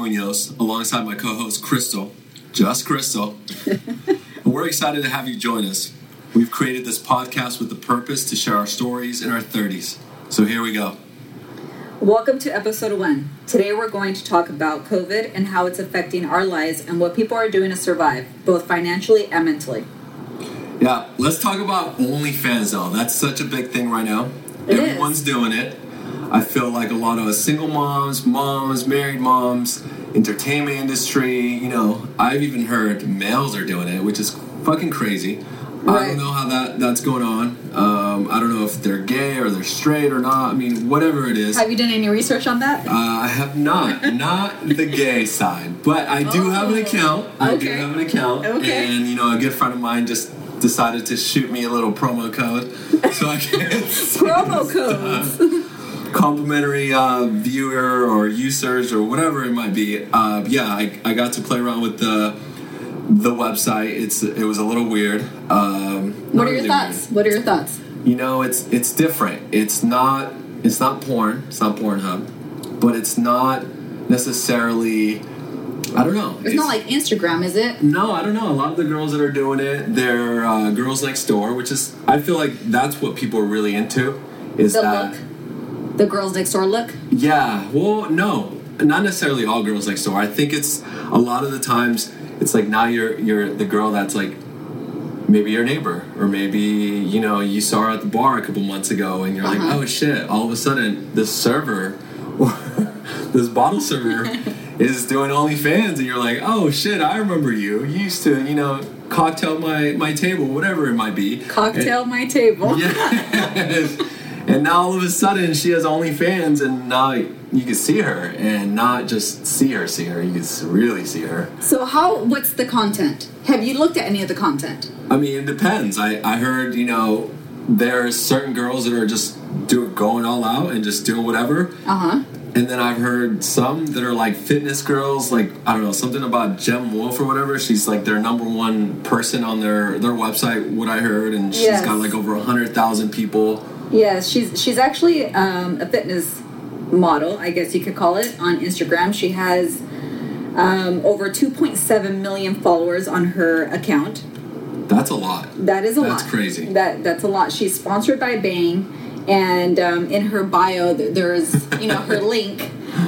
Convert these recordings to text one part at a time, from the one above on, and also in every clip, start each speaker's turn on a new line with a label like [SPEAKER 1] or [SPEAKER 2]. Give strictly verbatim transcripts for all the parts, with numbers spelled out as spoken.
[SPEAKER 1] Munoz, alongside my co-host Crystal, just Crystal. And we're excited to have you join us. We've created this podcast with the purpose to share our stories in our thirties. So here we go.
[SPEAKER 2] Welcome to episode one. Today we're going to talk about COVID and how it's affecting our lives and what people are doing to survive, both financially and mentally.
[SPEAKER 1] Yeah, let's talk about OnlyFans though. That's such a big thing right now.
[SPEAKER 2] It
[SPEAKER 1] Everyone's
[SPEAKER 2] is.
[SPEAKER 1] doing it. I feel like a lot of us single moms, moms, married moms, entertainment industry, you know, I've even heard males are doing it, which is fucking crazy.
[SPEAKER 2] Right.
[SPEAKER 1] I don't know how that, that's going on. Um, I don't know if they're gay or they're straight or not. I mean, whatever it is.
[SPEAKER 2] Have you done any research on that?
[SPEAKER 1] Uh, I have not. Not the gay side. But I do
[SPEAKER 2] Oh,
[SPEAKER 1] have an account. I do
[SPEAKER 2] okay.
[SPEAKER 1] have an account.
[SPEAKER 2] Okay.
[SPEAKER 1] And, you know, a good friend of mine just decided to shoot me a little promo code so I can
[SPEAKER 2] Promo codes.
[SPEAKER 1] complimentary uh, viewer or users or whatever it might be. Uh, yeah, I, I got to play around with the the website. It's it was a little weird. Um,
[SPEAKER 2] What
[SPEAKER 1] not
[SPEAKER 2] are your
[SPEAKER 1] really
[SPEAKER 2] thoughts? What are your thoughts?
[SPEAKER 1] weird. You know, it's it's different. It's not it's not porn. It's not Pornhub, but it's not necessarily. I don't know.
[SPEAKER 2] It's, not like Instagram, is it?
[SPEAKER 1] No, I don't know. A lot of the girls that are doing it, they're uh, girls next door, which is I feel like that's what people are really into. Is
[SPEAKER 2] The
[SPEAKER 1] that
[SPEAKER 2] look? The girls next door look?
[SPEAKER 1] yeah? Well, no, not necessarily all girls next door. I think it's a lot of the times it's like now you're you're the girl that's like maybe your neighbor or maybe you know you saw her at the bar a couple months ago and you're
[SPEAKER 2] Uh-huh.
[SPEAKER 1] like, oh shit! All of a sudden this server or this bottle server is doing OnlyFans and you're like, oh shit! I remember you. You used to you know cocktail my my table, whatever it might be.
[SPEAKER 2] Cocktail my table.
[SPEAKER 1] Yes. And now all of a sudden she has OnlyFans and now you can see her and not just see her, see her, you can really see her.
[SPEAKER 2] So how, what's the content? Have you looked at any of the content?
[SPEAKER 1] I mean, it depends. I, I heard, you know, there's certain girls that are just do, going all out and just doing whatever.
[SPEAKER 2] Uh-huh.
[SPEAKER 1] And then I've heard some that are like fitness girls, like, I don't know, something about Jem Wolf or whatever. She's like their number one person on their, their website, what I heard. And she's
[SPEAKER 2] Yes.
[SPEAKER 1] got like over one hundred thousand people.
[SPEAKER 2] Yes, she's she's actually um, a fitness model, I guess you could call it, on Instagram. She has um, over two point seven million followers on her account.
[SPEAKER 1] That's a lot.
[SPEAKER 2] That is a lot.
[SPEAKER 1] That's crazy.
[SPEAKER 2] That that's a lot. She's sponsored by Bang, and um, in her bio, th- there's you know her link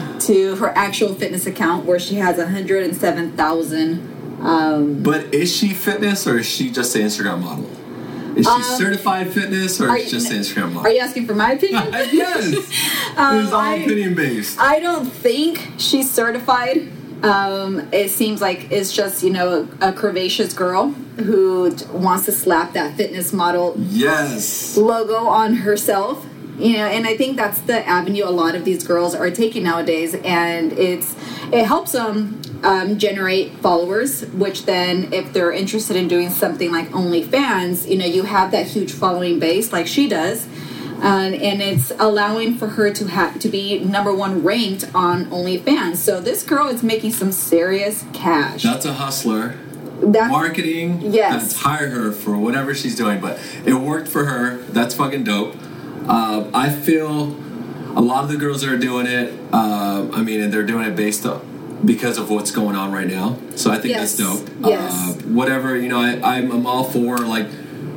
[SPEAKER 2] to her actual fitness account where she has one hundred seven thousand. Um,
[SPEAKER 1] But is she fitness or is she just an Instagram model? Is she
[SPEAKER 2] Um,
[SPEAKER 1] certified fitness or
[SPEAKER 2] are
[SPEAKER 1] is she
[SPEAKER 2] you-
[SPEAKER 1] just an Instagram model?
[SPEAKER 2] are you asking for my opinion?
[SPEAKER 1] Yes.
[SPEAKER 2] Um,
[SPEAKER 1] It is all
[SPEAKER 2] I-
[SPEAKER 1] opinion based.
[SPEAKER 2] I don't think she's certified. Um, it seems like it's just, you know, a, a curvaceous girl who d- wants to slap that fitness model
[SPEAKER 1] Yes.
[SPEAKER 2] logo on herself. You know, and I think that's the avenue a lot of these girls are taking nowadays, and it's it helps them um, generate followers. Which then, if they're interested in doing something like OnlyFans, you know, you have that huge following base like she does. Um, and it's allowing for her to have to be number one ranked on OnlyFans. So this girl is making some serious cash.
[SPEAKER 1] That's a hustler.
[SPEAKER 2] That's,
[SPEAKER 1] Marketing.
[SPEAKER 2] Yes.
[SPEAKER 1] Let's hire her for whatever she's doing. But it worked for her. That's fucking dope. Uh, I feel a lot of the girls that are doing it, uh, I mean, and they're doing it based up because of what's going on right now. So I think
[SPEAKER 2] Yes.
[SPEAKER 1] that's dope.
[SPEAKER 2] Yes.
[SPEAKER 1] Uh, whatever, you know, I, I'm, I'm all for like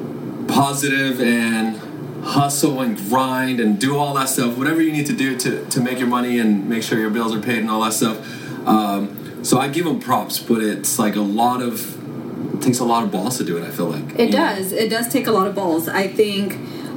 [SPEAKER 1] positive and hustle and grind and do all that stuff. Whatever you need to do to, to make your money and make sure your bills are paid and all that stuff. Um, so I give them props, but it's like a lot of, it takes a lot of balls to do it, I feel like.
[SPEAKER 2] It
[SPEAKER 1] You know?
[SPEAKER 2] does. It does take a lot of balls. I think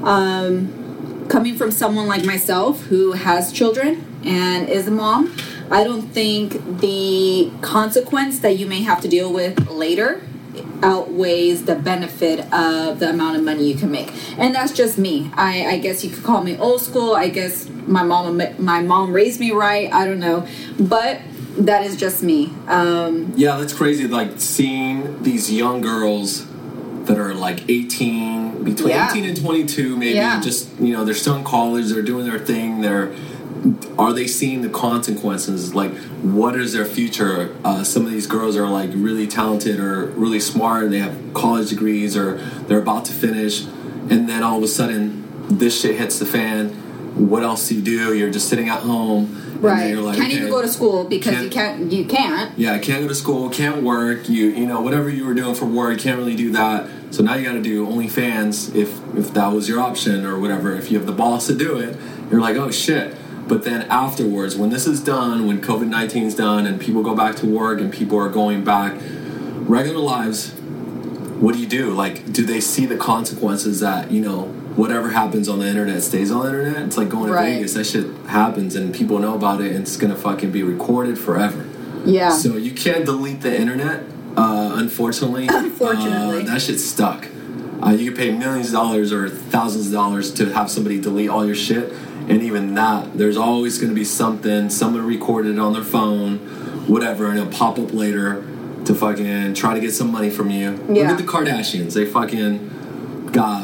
[SPEAKER 2] um, coming from someone like myself who has children and is a mom, I don't think the consequence that you may have to deal with later outweighs the benefit of the amount of money you can make. And that's just me. I, I guess you could call me old school. I guess my mom my mom raised me right. I don't know. But that is just me. Um,
[SPEAKER 1] Yeah, that's crazy. Like seeing these young girls that are like eighteen, between
[SPEAKER 2] Yeah.
[SPEAKER 1] eighteen and twenty-two, maybe
[SPEAKER 2] Yeah.
[SPEAKER 1] just, you know, they're still in college, they're doing their thing, they're, are they seeing the consequences? Like, what is their future? Uh, some of these girls are like really talented or really smart, and they have college degrees or they're about to finish, and then all of a sudden this shit hits the fan. What else do you do? You're just sitting at home
[SPEAKER 2] Right.
[SPEAKER 1] And you're like,
[SPEAKER 2] can't
[SPEAKER 1] okay,
[SPEAKER 2] even go to school because
[SPEAKER 1] can't-
[SPEAKER 2] you can't. You can't.
[SPEAKER 1] Yeah, can't go to school, can't work. You you know whatever you were doing for work, can't really do that. So now you got to do OnlyFans if if that was your option or whatever. If you have the balls to do it, you're like, oh shit. But then afterwards, when this is done, when COVID nineteen is done, and people go back to work and people are going back regular lives, what do you do? Like, do they see the consequences that you know? Whatever happens on the internet stays on the internet. It's like going to
[SPEAKER 2] Right.
[SPEAKER 1] Vegas. That shit happens and people know about it and it's gonna fucking be recorded forever.
[SPEAKER 2] Yeah.
[SPEAKER 1] So you can't delete the internet, uh, unfortunately.
[SPEAKER 2] Unfortunately.
[SPEAKER 1] Uh, that shit's stuck. Uh, you can pay millions of dollars or thousands of dollars to have somebody delete all your shit. And even that, there's always gonna be something, someone recorded it on their phone, whatever, and it'll pop up later to fucking try to get some money from you.
[SPEAKER 2] Yeah.
[SPEAKER 1] Look at the Kardashians. They fucking got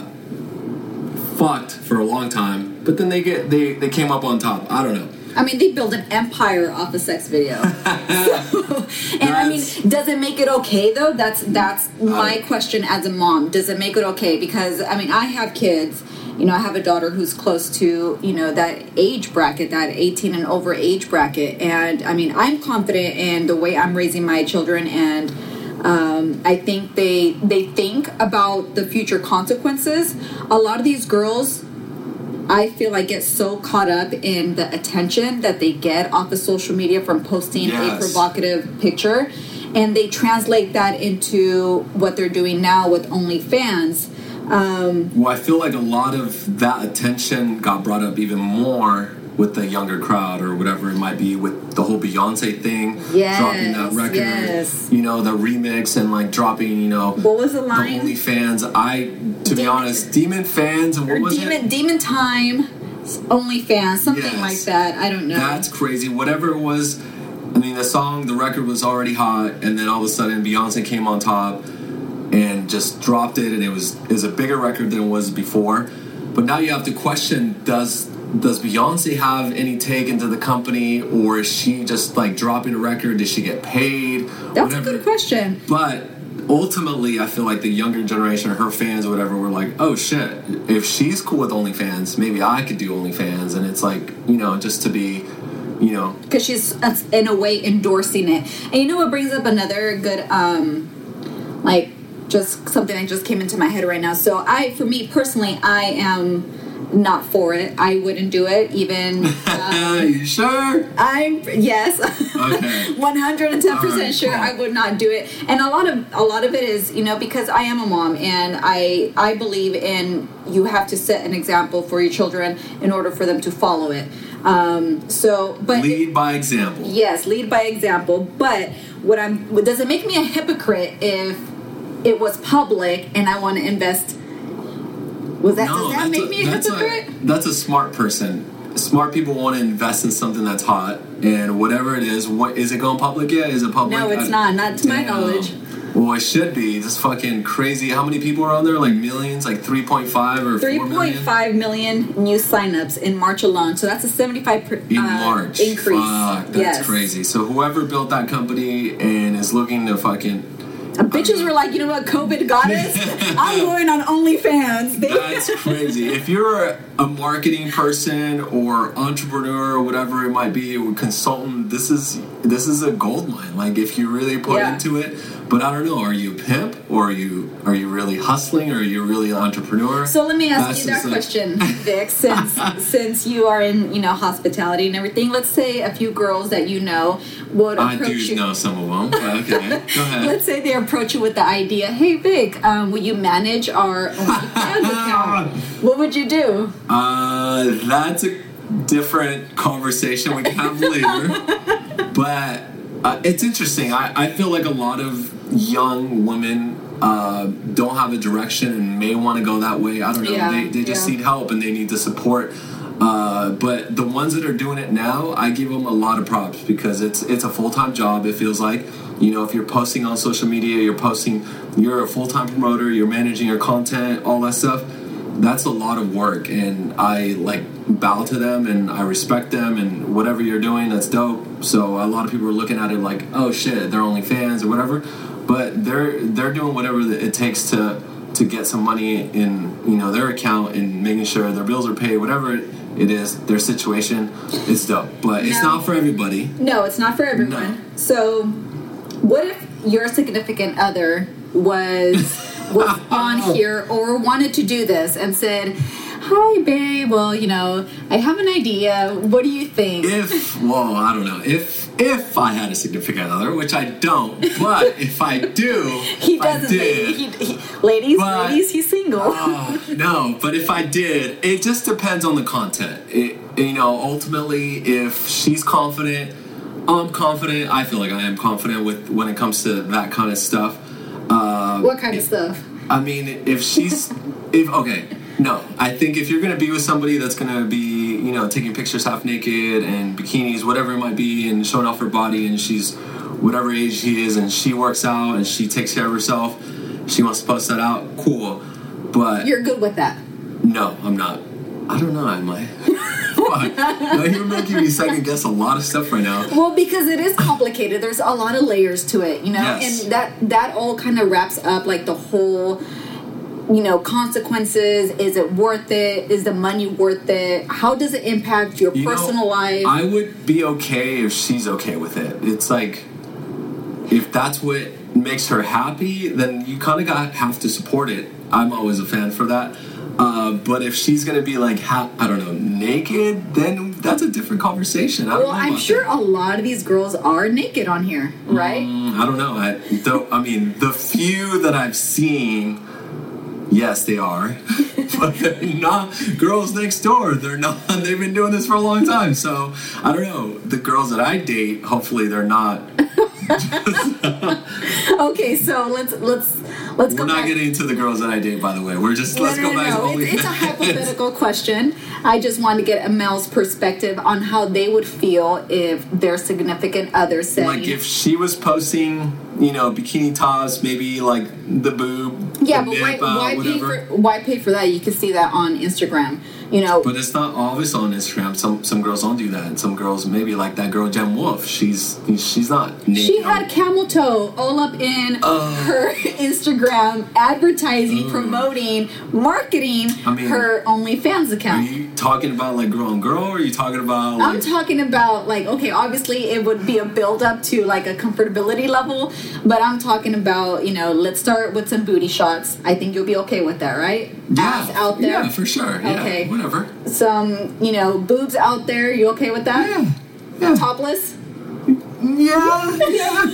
[SPEAKER 1] fucked for a long time, but then they get they they came up on top. I don't know.
[SPEAKER 2] I mean, they build an empire off a sex video. So, and I mean, does it make it okay though? That's that's my question as a mom. Does it make it okay? Because I mean, I have kids. You know, I have a daughter who's close to, you know, that age bracket, that eighteen and over age bracket. And I mean, I'm confident in the way I'm raising my children, and um, I think they they think about the future consequences. A lot of these girls, I feel like get so caught up in the attention that they get off of social media from posting
[SPEAKER 1] Yes.
[SPEAKER 2] a provocative picture, and they translate that into what they're doing now with OnlyFans. Um,
[SPEAKER 1] Well, I feel like a lot of that attention got brought up even more with the younger crowd or whatever it might be with the whole Beyonce thing,
[SPEAKER 2] Yes,
[SPEAKER 1] dropping that record,
[SPEAKER 2] yes.
[SPEAKER 1] you know, the remix and like dropping, you know,
[SPEAKER 2] what was the
[SPEAKER 1] the
[SPEAKER 2] line?
[SPEAKER 1] OnlyFans. I, to be
[SPEAKER 2] Demon-
[SPEAKER 1] honest, Demon Fans and what
[SPEAKER 2] Or
[SPEAKER 1] was
[SPEAKER 2] Demon
[SPEAKER 1] it?
[SPEAKER 2] Demon Time, OnlyFans, something
[SPEAKER 1] Yes.
[SPEAKER 2] like that. I don't know.
[SPEAKER 1] That's crazy. Whatever it was, I mean, the song, the record was already hot, and then all of a sudden Beyonce came on top and just dropped it, and it was it was a bigger record than it was before. But now you have to question: Does does Beyonce have any take into the company, or is she just like dropping a record? Does she get paid?
[SPEAKER 2] That's
[SPEAKER 1] Whatever.
[SPEAKER 2] a good question.
[SPEAKER 1] But ultimately, I feel like the younger generation, or her fans or whatever, were like, oh shit, if she's cool with OnlyFans, maybe I could do OnlyFans. And it's like, you know, just to be, you know.
[SPEAKER 2] Because she's, uh, in a way, endorsing it. And you know what brings up another good, um, like, just something that just came into my head right now. So I, for me personally, I am not for it. I wouldn't do it, even.
[SPEAKER 1] Uh, you sure?
[SPEAKER 2] I'm yes,
[SPEAKER 1] Okay.
[SPEAKER 2] one hundred and ten
[SPEAKER 1] All
[SPEAKER 2] percent
[SPEAKER 1] right,
[SPEAKER 2] sure
[SPEAKER 1] cool.
[SPEAKER 2] I would not do it. And a lot of a lot of it is, you know, because I am a mom, and I I believe in you have to set an example for your children in order for them to follow it. Um, so, but
[SPEAKER 1] Lead by example.
[SPEAKER 2] yes, lead by example. But what I'm what, does it make me a hypocrite if it was public and I want to invest? Was that
[SPEAKER 1] No,
[SPEAKER 2] does that
[SPEAKER 1] that's
[SPEAKER 2] make
[SPEAKER 1] a,
[SPEAKER 2] me a
[SPEAKER 1] that's
[SPEAKER 2] hypocrite?
[SPEAKER 1] A, that's a smart person. Smart people want to invest in something that's hot, and whatever it is, what is it going public yet? Is it public?
[SPEAKER 2] No, it's
[SPEAKER 1] I-
[SPEAKER 2] not. Not to my
[SPEAKER 1] Damn.
[SPEAKER 2] knowledge.
[SPEAKER 1] Well, it should be. It's fucking crazy. How many people are on there? Like millions? Like three point five or
[SPEAKER 2] three
[SPEAKER 1] four
[SPEAKER 2] point
[SPEAKER 1] million?
[SPEAKER 2] five million new signups in March alone. So that's a seventy-five per,
[SPEAKER 1] In
[SPEAKER 2] uh,
[SPEAKER 1] March.
[SPEAKER 2] increase.
[SPEAKER 1] Fuck, that's
[SPEAKER 2] yes.
[SPEAKER 1] crazy. So whoever built that company and is looking to fucking...
[SPEAKER 2] And bitches were like, you know what, COVID got us? I'm going on OnlyFans. They-
[SPEAKER 1] That's crazy. If you're a marketing person or entrepreneur or whatever it might be, or consultant, this is this is a gold mine. Like if you really put
[SPEAKER 2] Yeah.
[SPEAKER 1] into it. But I don't know. Are you a pimp, or are you are you really hustling, or are you really an entrepreneur?
[SPEAKER 2] So let me ask
[SPEAKER 1] That's
[SPEAKER 2] you that
[SPEAKER 1] just like-
[SPEAKER 2] question, Vic. Since since you are in you know hospitality and everything, let's say a few girls that you know would
[SPEAKER 1] I
[SPEAKER 2] approach
[SPEAKER 1] do
[SPEAKER 2] you.
[SPEAKER 1] know some of them. But okay, go ahead.
[SPEAKER 2] Let's say they approach you with the idea, "Hey Vic, um, will you manage our OnlyFans account?" What would you do?
[SPEAKER 1] Uh, that's a different conversation we can have later. But uh, it's interesting. I, I feel like a lot of young women uh, don't have a direction and may want to go that way. I don't know.
[SPEAKER 2] Yeah,
[SPEAKER 1] they, they just
[SPEAKER 2] yeah.
[SPEAKER 1] need help and they need the support. Uh, but the ones that are doing it now, I give them a lot of props because it's it's a full-time job. It feels like, you know, if you're posting on social media, you're posting, you're a full-time promoter, you're managing your content, all that stuff. That's a lot of work, and I like bow to them and I respect them, and whatever you're doing, that's dope. So a lot of people are looking at it like, oh shit, they're only fans or whatever, but they're they're doing whatever it takes to to get some money in, you know, their account and making sure their bills are paid, whatever it is their situation. It's dope, but it's
[SPEAKER 2] No.
[SPEAKER 1] not for everybody.
[SPEAKER 2] No, it's not for everyone.
[SPEAKER 1] No.
[SPEAKER 2] So, what if your significant other was was on here or wanted to do this and said, "Hi, babe. Well, you know, I have an idea. What do you think?"
[SPEAKER 1] If, well, I don't know. If if I had a significant other, which I don't, but if I do,
[SPEAKER 2] he
[SPEAKER 1] if I
[SPEAKER 2] doesn't.
[SPEAKER 1] did,
[SPEAKER 2] He, he, ladies,
[SPEAKER 1] But-
[SPEAKER 2] ladies, he's single.
[SPEAKER 1] Oh, no, but if I did, it just depends on the content. It, you know, ultimately, if she's confident, I'm confident. I feel like I am confident with when it comes to that kind of stuff. Uh,
[SPEAKER 2] What kind of stuff?
[SPEAKER 1] I mean, if she's, if okay, no, I think if you're gonna be with somebody that's gonna be, you know, taking pictures half naked and bikinis, whatever it might be, and showing off her body, and she's whatever age she is, and she works out and she takes care of herself, she wants to post that out, cool. But
[SPEAKER 2] You're good with that.
[SPEAKER 1] no, I'm not. I don't know, am I? Fuck. Now you're making me second guess a lot of stuff right now.
[SPEAKER 2] Well, because it is complicated. There's a lot of layers to it, you know,
[SPEAKER 1] Yes.
[SPEAKER 2] and that that all kind of wraps up like the whole, you know, consequences. Is it worth it? Is the money worth it? How does it impact your
[SPEAKER 1] You know,
[SPEAKER 2] personal life?
[SPEAKER 1] I would be okay if she's okay with it. It's like, if that's what makes her happy, then you kind of got have to support it. I'm always a fan for that. Uh, but if she's gonna be like, ha- I don't know, naked, then that's a different conversation. I don't
[SPEAKER 2] well,
[SPEAKER 1] know
[SPEAKER 2] I'm
[SPEAKER 1] about
[SPEAKER 2] sure
[SPEAKER 1] that.
[SPEAKER 2] a lot of these girls are naked on here, right?
[SPEAKER 1] Mm, I don't know. I, the, I mean, the few that I've seen, yes, they are. But they're not girls next door. They're not. They've been doing this for a long time. So I don't know. The girls that I date, hopefully, they're not.
[SPEAKER 2] Okay, so let's let's let's
[SPEAKER 1] We're
[SPEAKER 2] go
[SPEAKER 1] not
[SPEAKER 2] back.
[SPEAKER 1] getting into the girls that I date, by the way. We're just
[SPEAKER 2] No,
[SPEAKER 1] let's
[SPEAKER 2] no,
[SPEAKER 1] go
[SPEAKER 2] no,
[SPEAKER 1] back
[SPEAKER 2] no.
[SPEAKER 1] to
[SPEAKER 2] It's, it's a
[SPEAKER 1] OnlyFans.
[SPEAKER 2] hypothetical question. I just want to get a male's perspective on how they would feel if their significant other said,
[SPEAKER 1] Like if she was posting, you know, bikini tops, maybe like the boob,
[SPEAKER 2] "Yeah,
[SPEAKER 1] the
[SPEAKER 2] but why,
[SPEAKER 1] nip out,
[SPEAKER 2] why pay
[SPEAKER 1] whatever.
[SPEAKER 2] for why pay for that? You can see that on Instagram. You know,
[SPEAKER 1] But it's not always on Instagram. Some some girls don't do that, and some girls maybe like that girl Jem Wolf. She's she's not naked.
[SPEAKER 2] she had camel toe all up in
[SPEAKER 1] Uh.
[SPEAKER 2] her Instagram, advertising,
[SPEAKER 1] Ugh.
[SPEAKER 2] promoting, marketing
[SPEAKER 1] I mean,
[SPEAKER 2] her OnlyFans
[SPEAKER 1] Are
[SPEAKER 2] account.
[SPEAKER 1] you talking about like girl on girl, or are you talking about
[SPEAKER 2] I'm
[SPEAKER 1] like
[SPEAKER 2] talking about like, okay, obviously it would be a build up to like a comfortability level, but I'm talking about, you know, let's start with some booty shots. I think you'll be okay with that, right? Ass out there.
[SPEAKER 1] Yeah, for sure. Yeah,
[SPEAKER 2] Okay.
[SPEAKER 1] whatever.
[SPEAKER 2] Some, you know, boobs out there. You okay with that?
[SPEAKER 1] Yeah. Yeah.
[SPEAKER 2] Topless?
[SPEAKER 1] Yeah. Yeah.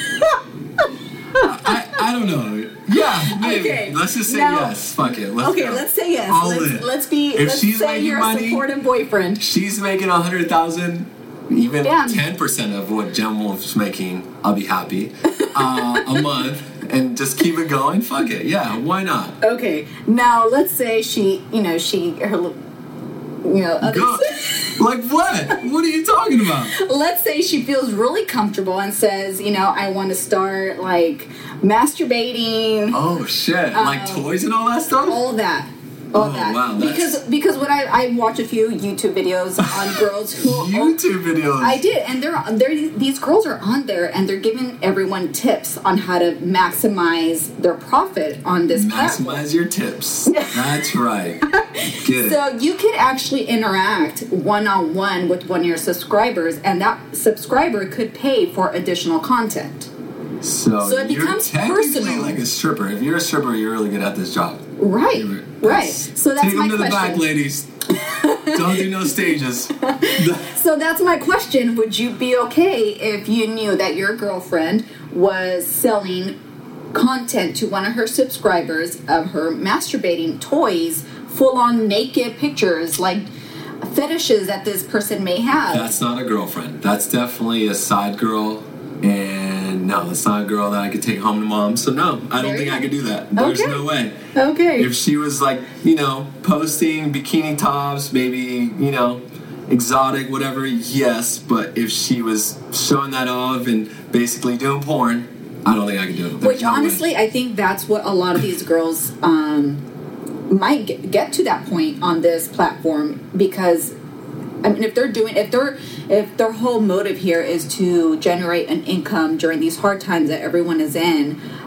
[SPEAKER 1] I, I don't know. Yeah, maybe.
[SPEAKER 2] Okay,
[SPEAKER 1] Let's just say
[SPEAKER 2] now-
[SPEAKER 1] yes. Fuck it. Let's
[SPEAKER 2] Okay,
[SPEAKER 1] go.
[SPEAKER 2] let's say yes.
[SPEAKER 1] All
[SPEAKER 2] let's,
[SPEAKER 1] in.
[SPEAKER 2] let's be,
[SPEAKER 1] If
[SPEAKER 2] let's
[SPEAKER 1] she's
[SPEAKER 2] say
[SPEAKER 1] making
[SPEAKER 2] you're
[SPEAKER 1] money-
[SPEAKER 2] a supportive boyfriend.
[SPEAKER 1] She's making a hundred thousand, even
[SPEAKER 2] Damn.
[SPEAKER 1] ten percent of what Jem Wolf's making. I'll be happy. Uh, a month, and just keep it going. Fuck it. Yeah, why not?
[SPEAKER 2] Okay, now let's say she, you know, she, her, you know, other-
[SPEAKER 1] Go. Like what? What are you talking about?
[SPEAKER 2] let's say she feels really comfortable and says, you know, I want to start like masturbating,
[SPEAKER 1] Oh shit! Like toys and all that stuff.
[SPEAKER 2] all that. All
[SPEAKER 1] Oh,
[SPEAKER 2] that.
[SPEAKER 1] wow, that's-
[SPEAKER 2] because because when I, I watch a few YouTube videos on girls who
[SPEAKER 1] YouTube videos.
[SPEAKER 2] I did, and they're they're these girls are on there and they're giving everyone tips on how to maximize their profit on this platform.
[SPEAKER 1] Maximize your tips. That's right. Get it.
[SPEAKER 2] So you could actually interact one on one with one of your subscribers, and that subscriber could pay for additional content.
[SPEAKER 1] So,
[SPEAKER 2] so it
[SPEAKER 1] you're
[SPEAKER 2] becomes
[SPEAKER 1] technically
[SPEAKER 2] personal.
[SPEAKER 1] like a stripper. If you're a stripper, you're really good at this job.
[SPEAKER 2] Right,
[SPEAKER 1] You're-
[SPEAKER 2] right.
[SPEAKER 1] Yes.
[SPEAKER 2] So that's
[SPEAKER 1] Take
[SPEAKER 2] my
[SPEAKER 1] them to the
[SPEAKER 2] question.
[SPEAKER 1] back, ladies. Don't do no stages.
[SPEAKER 2] So that's my question. Would you be okay if you knew that your girlfriend was selling content to one of her subscribers of her masturbating toys, full on naked pictures, like fetishes that this person may have?
[SPEAKER 1] That's not a girlfriend. That's definitely a side girl. And no, it's not a girl that I could take home to mom. So no, I don't
[SPEAKER 2] There
[SPEAKER 1] think
[SPEAKER 2] you
[SPEAKER 1] I
[SPEAKER 2] go.
[SPEAKER 1] could do that. There's
[SPEAKER 2] Okay.
[SPEAKER 1] no way.
[SPEAKER 2] Okay.
[SPEAKER 1] If she was like, you know, posting bikini tops, maybe, you know, exotic, whatever, yes. But if she was showing that off and basically doing porn, I don't think I could do it. There's
[SPEAKER 2] Which
[SPEAKER 1] no way.
[SPEAKER 2] honestly, I think that's what a lot of these girls um, might get, get to that point on this platform, because I mean, if they're doing, if they're, if their whole motive here is to generate an income during these hard times that everyone is in,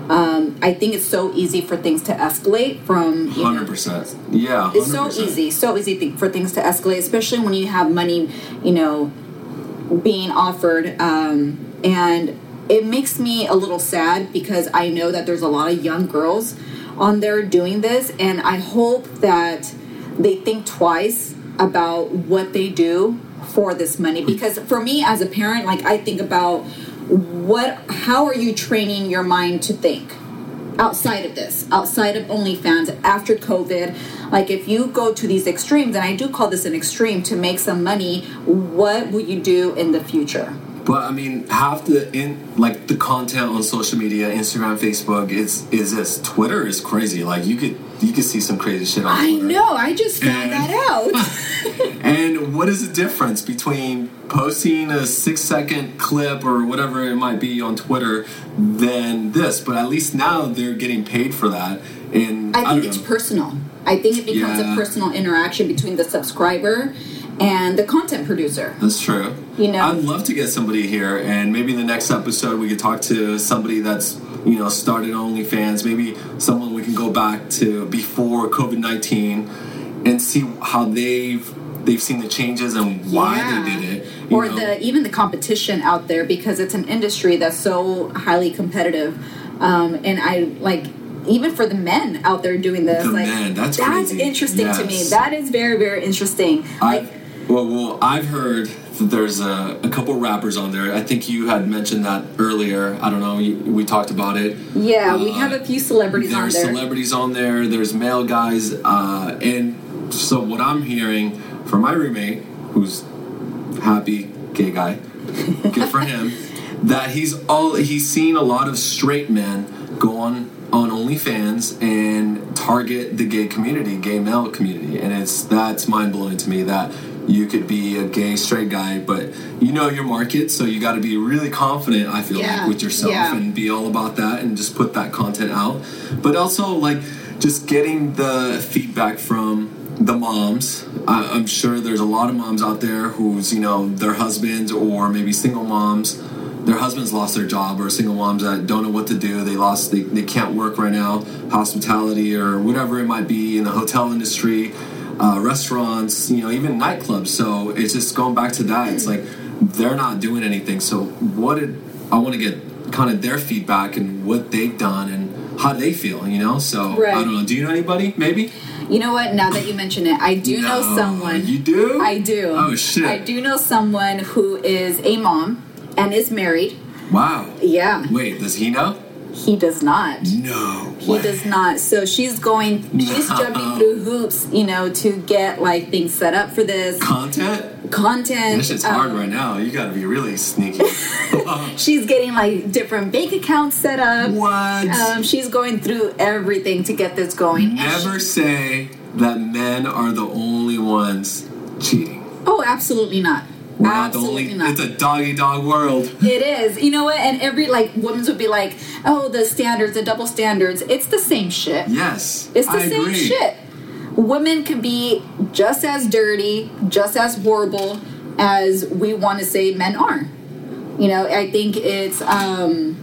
[SPEAKER 2] Um, I think it's so easy for things to escalate from, you know,
[SPEAKER 1] Hundred percent. Yeah,
[SPEAKER 2] it's so
[SPEAKER 1] 100%.
[SPEAKER 2] easy, so easy th- for things to escalate, especially when you have money, you know, being offered. Um, and it makes me a little sad because I know that there's a lot of young girls on there doing this, and I hope that they think twice about what they do for this money. Because for me as a parent, like, I think about what, how are you training your mind to think outside of this, outside of OnlyFans, after COVID? Like, if you go to these extremes, and I do call this an extreme, to make some money, what will you do in the future?
[SPEAKER 1] But I mean, half the in like the content on social media, Instagram, Facebook, is is this. Twitter is crazy. Like, you could you could see some crazy shit on
[SPEAKER 2] I
[SPEAKER 1] Twitter.
[SPEAKER 2] know, I just found
[SPEAKER 1] And-
[SPEAKER 2] that out.
[SPEAKER 1] And what is the difference between posting a six second clip or whatever it might be on Twitter than this? But at least now they're getting paid for that. And
[SPEAKER 2] I think
[SPEAKER 1] don't
[SPEAKER 2] it's
[SPEAKER 1] know.
[SPEAKER 2] personal. I think it becomes
[SPEAKER 1] Yeah.
[SPEAKER 2] a personal interaction between the subscriber and the content producer.
[SPEAKER 1] That's true.
[SPEAKER 2] You know?
[SPEAKER 1] I'd love to get somebody here, and maybe in the next episode we could talk to somebody that's, you know, started OnlyFans, maybe someone we can go back to before COVID nineteen and see how they've they've seen the changes and why
[SPEAKER 2] Yeah.
[SPEAKER 1] they did it. you
[SPEAKER 2] Or
[SPEAKER 1] know?
[SPEAKER 2] the even the competition out there, because it's an industry that's so highly competitive. Um, and I like, even for the men out there doing this,
[SPEAKER 1] The
[SPEAKER 2] like,
[SPEAKER 1] men, that's crazy.
[SPEAKER 2] interesting to me.
[SPEAKER 1] Yes.
[SPEAKER 2] That is very, very interesting. Like,
[SPEAKER 1] I, well, well, I've heard that there's a, a couple rappers on there. I think you had mentioned that earlier. I don't know. You, we talked about it.
[SPEAKER 2] yeah, we
[SPEAKER 1] Uh,
[SPEAKER 2] have a few celebrities on
[SPEAKER 1] There's
[SPEAKER 2] there.
[SPEAKER 1] celebrities on there. There's male guys, uh, and so what I'm hearing from my roommate, who's happy gay guy, good for him, that he's all he's seen a lot of straight men go on on OnlyFans and target the gay community, gay male community, and it's that's mind blowing to me that you could be a gay straight guy, but you know your market, so you got to be really confident. I feel
[SPEAKER 2] Yeah,
[SPEAKER 1] like with yourself
[SPEAKER 2] yeah.
[SPEAKER 1] and be all about that and just put that content out, but also like just getting the feedback from the moms. I, I'm sure there's a lot of moms out there who's, you know, their husbands, or maybe single moms, their husbands lost their job, or single moms that don't know what to do. They lost, they, they can't work right now, hospitality or whatever it might be in the hotel industry, uh, restaurants, you know, even nightclubs. So it's just going back to that. It's like they're not doing anything. So what did I want to get kind of their feedback and what they've done and how they feel, you know? So
[SPEAKER 2] Right.
[SPEAKER 1] I don't know. Do you know anybody? Maybe?
[SPEAKER 2] You know what? Now that you mention it, I do know
[SPEAKER 1] No.
[SPEAKER 2] someone.
[SPEAKER 1] You do?
[SPEAKER 2] I do.
[SPEAKER 1] Oh, shit.
[SPEAKER 2] I do know someone who is a mom and is married.
[SPEAKER 1] Wow.
[SPEAKER 2] Yeah.
[SPEAKER 1] Wait, does he know?
[SPEAKER 2] He does not.
[SPEAKER 1] No.
[SPEAKER 2] He
[SPEAKER 1] way.
[SPEAKER 2] does not. So she's going, she's
[SPEAKER 1] No.
[SPEAKER 2] jumping through hoops, you know, to get like things set up for this
[SPEAKER 1] Content?
[SPEAKER 2] content.
[SPEAKER 1] This shit's hard
[SPEAKER 2] um,
[SPEAKER 1] right now. You gotta be really sneaky.
[SPEAKER 2] She's getting like different bank accounts set up.
[SPEAKER 1] What?
[SPEAKER 2] Um, she's going through everything to get this going. And
[SPEAKER 1] Never
[SPEAKER 2] she-
[SPEAKER 1] say that men are the only ones cheating.
[SPEAKER 2] oh, absolutely not.
[SPEAKER 1] We're not the
[SPEAKER 2] absolutely
[SPEAKER 1] only.
[SPEAKER 2] not.
[SPEAKER 1] It's a doggy dog world.
[SPEAKER 2] It is. You know what? And every like women's would be like, oh, the standards, the double standards. It's the same shit.
[SPEAKER 1] Yes.
[SPEAKER 2] It's the
[SPEAKER 1] I
[SPEAKER 2] same
[SPEAKER 1] agree.
[SPEAKER 2] shit. Women can be just as dirty, just as horrible as we want to say men are. You know, I think it's um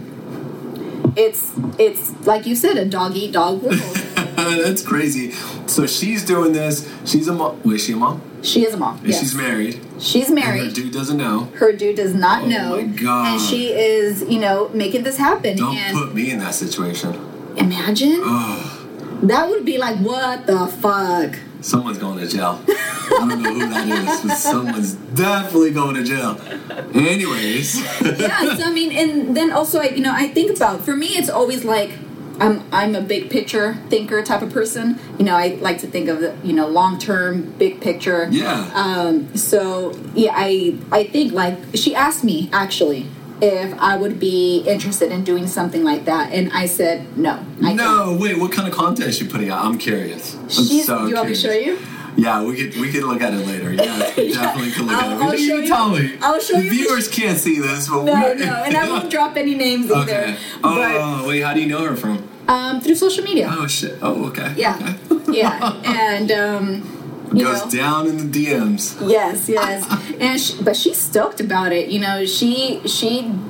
[SPEAKER 2] it's it's like you said, a dog eat dog world.
[SPEAKER 1] That's crazy. So she's doing this. She's a mom. Wait, is she a mom?
[SPEAKER 2] She is a mom.
[SPEAKER 1] And
[SPEAKER 2] Yes.
[SPEAKER 1] she's married.
[SPEAKER 2] She's
[SPEAKER 1] And her
[SPEAKER 2] married.
[SPEAKER 1] dude doesn't know.
[SPEAKER 2] Her dude does not
[SPEAKER 1] Oh
[SPEAKER 2] know.
[SPEAKER 1] my God.
[SPEAKER 2] And she is, you know, making this happen.
[SPEAKER 1] Don't
[SPEAKER 2] and
[SPEAKER 1] put me in that situation.
[SPEAKER 2] imagine
[SPEAKER 1] Oh,
[SPEAKER 2] that would be like, what the fuck?
[SPEAKER 1] someone's going to jail. I don't know who that is, but someone's definitely going to jail. Anyways.
[SPEAKER 2] Yeah, so I mean, and then also, I, you know, I think about, for me, it's always like, I'm I'm a big picture thinker type of person. You know, I like to think of the, you know, long term, big picture.
[SPEAKER 1] Yeah.
[SPEAKER 2] Um. So yeah, I I think like she asked me actually if I would be interested in doing something like that, and I said no. I
[SPEAKER 1] No, wait, what kind of content is she putting out? I'm curious. I'm
[SPEAKER 2] can't. She's,
[SPEAKER 1] so
[SPEAKER 2] you want me to
[SPEAKER 1] curious.
[SPEAKER 2] show you?
[SPEAKER 1] Yeah, we could we could look at it later. Yeah, we definitely could look
[SPEAKER 2] I'll-
[SPEAKER 1] at it.
[SPEAKER 2] I'll
[SPEAKER 1] But
[SPEAKER 2] show
[SPEAKER 1] you
[SPEAKER 2] you-
[SPEAKER 1] tell me.
[SPEAKER 2] I'll show
[SPEAKER 1] the
[SPEAKER 2] you-
[SPEAKER 1] viewers can't see this, but
[SPEAKER 2] No,
[SPEAKER 1] we-
[SPEAKER 2] no, and I won't drop any names either.
[SPEAKER 1] Okay.
[SPEAKER 2] But
[SPEAKER 1] Oh, wait, how do you know her from?
[SPEAKER 2] um, through social media.
[SPEAKER 1] Oh shit. Oh, okay.
[SPEAKER 2] Yeah,
[SPEAKER 1] Okay.
[SPEAKER 2] yeah, and um, you
[SPEAKER 1] Goes
[SPEAKER 2] know.
[SPEAKER 1] down in the D Ms.
[SPEAKER 2] Yes, yes, and she, but she's stoked about it. You know, she she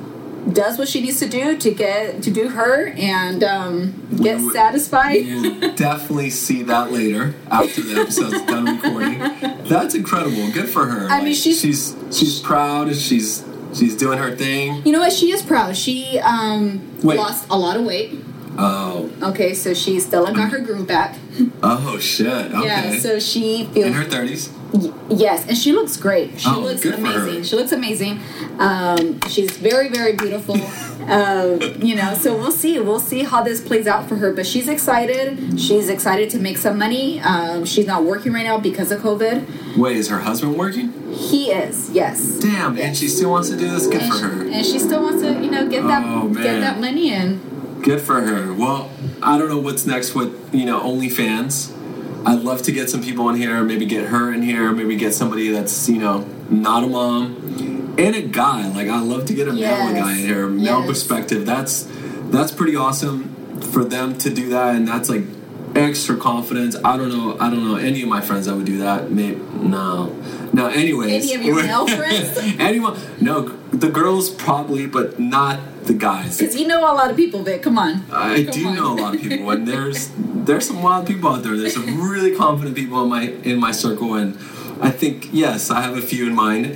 [SPEAKER 2] does what she needs to do to get to do her and um, get
[SPEAKER 1] We-
[SPEAKER 2] satisfied.
[SPEAKER 1] You'll definitely see that later after the episode's done recording. That's incredible. Good for her.
[SPEAKER 2] I mean, she's-
[SPEAKER 1] she's she's proud. She's she's doing her thing.
[SPEAKER 2] You know what? She is proud. She um,
[SPEAKER 1] Wait.
[SPEAKER 2] lost a lot of weight.
[SPEAKER 1] Oh,
[SPEAKER 2] Okay, so she still got her groove back.
[SPEAKER 1] oh shit. Okay.
[SPEAKER 2] Yeah, so she feels
[SPEAKER 1] in her thirties.
[SPEAKER 2] Y- Yes, and she looks great. She
[SPEAKER 1] Oh,
[SPEAKER 2] looks
[SPEAKER 1] good for her.
[SPEAKER 2] amazing. She looks amazing. Um, she's very, very beautiful. um, you know, so we'll see. We'll see how this plays out for her. But she's excited. She's excited to make some money. Um, she's not working right now because of COVID.
[SPEAKER 1] Wait, is her husband working?
[SPEAKER 2] He is, yes.
[SPEAKER 1] Damn, and she still wants to do this. Good
[SPEAKER 2] And
[SPEAKER 1] for
[SPEAKER 2] she,
[SPEAKER 1] her.
[SPEAKER 2] and she still wants to, you know, get that
[SPEAKER 1] Oh,
[SPEAKER 2] get
[SPEAKER 1] man.
[SPEAKER 2] that money in.
[SPEAKER 1] Good for her. Well, I don't know what's next with, you know, OnlyFans. I'd love to get some people in here, maybe get her in here, maybe get somebody that's, you know, not a mom. And a guy. Like, I love to get a male
[SPEAKER 2] Yes.
[SPEAKER 1] guy in here, male
[SPEAKER 2] Yes.
[SPEAKER 1] perspective. That's that's pretty awesome for them to do that, and that's like extra confidence. I don't know. I don't know any of my friends that would do that. Maybe no. No. Anyways,
[SPEAKER 2] Any of your male friends?
[SPEAKER 1] anyone? No, the girls probably, but not the guys.
[SPEAKER 2] Because you know a lot of people, Vic. Come on.
[SPEAKER 1] I
[SPEAKER 2] Come
[SPEAKER 1] do
[SPEAKER 2] on.
[SPEAKER 1] know a lot of people, and there's there's some wild people out there. There's some really confident people in my in my circle, and I think yes, I have a few in mind.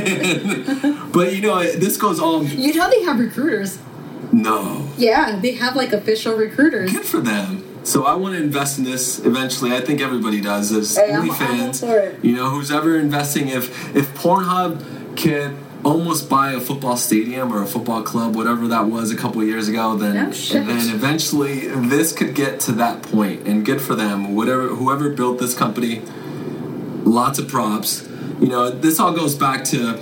[SPEAKER 1] But you know, this goes on.
[SPEAKER 2] You know they have recruiters.
[SPEAKER 1] No,
[SPEAKER 2] Yeah, they have like official recruiters.
[SPEAKER 1] good for them. So I want to invest in this eventually. I think everybody does. There's
[SPEAKER 2] Hey, I'm- I'm all
[SPEAKER 1] OnlyFans.
[SPEAKER 2] for it.
[SPEAKER 1] You know, who's ever investing? If if Pornhub could almost buy a football stadium or a football club, whatever that was a couple of years ago, then
[SPEAKER 2] Oh, shit.
[SPEAKER 1] then eventually this could get to that point, and good for them. Whatever, whoever built this company, lots of props. You know, this all goes back to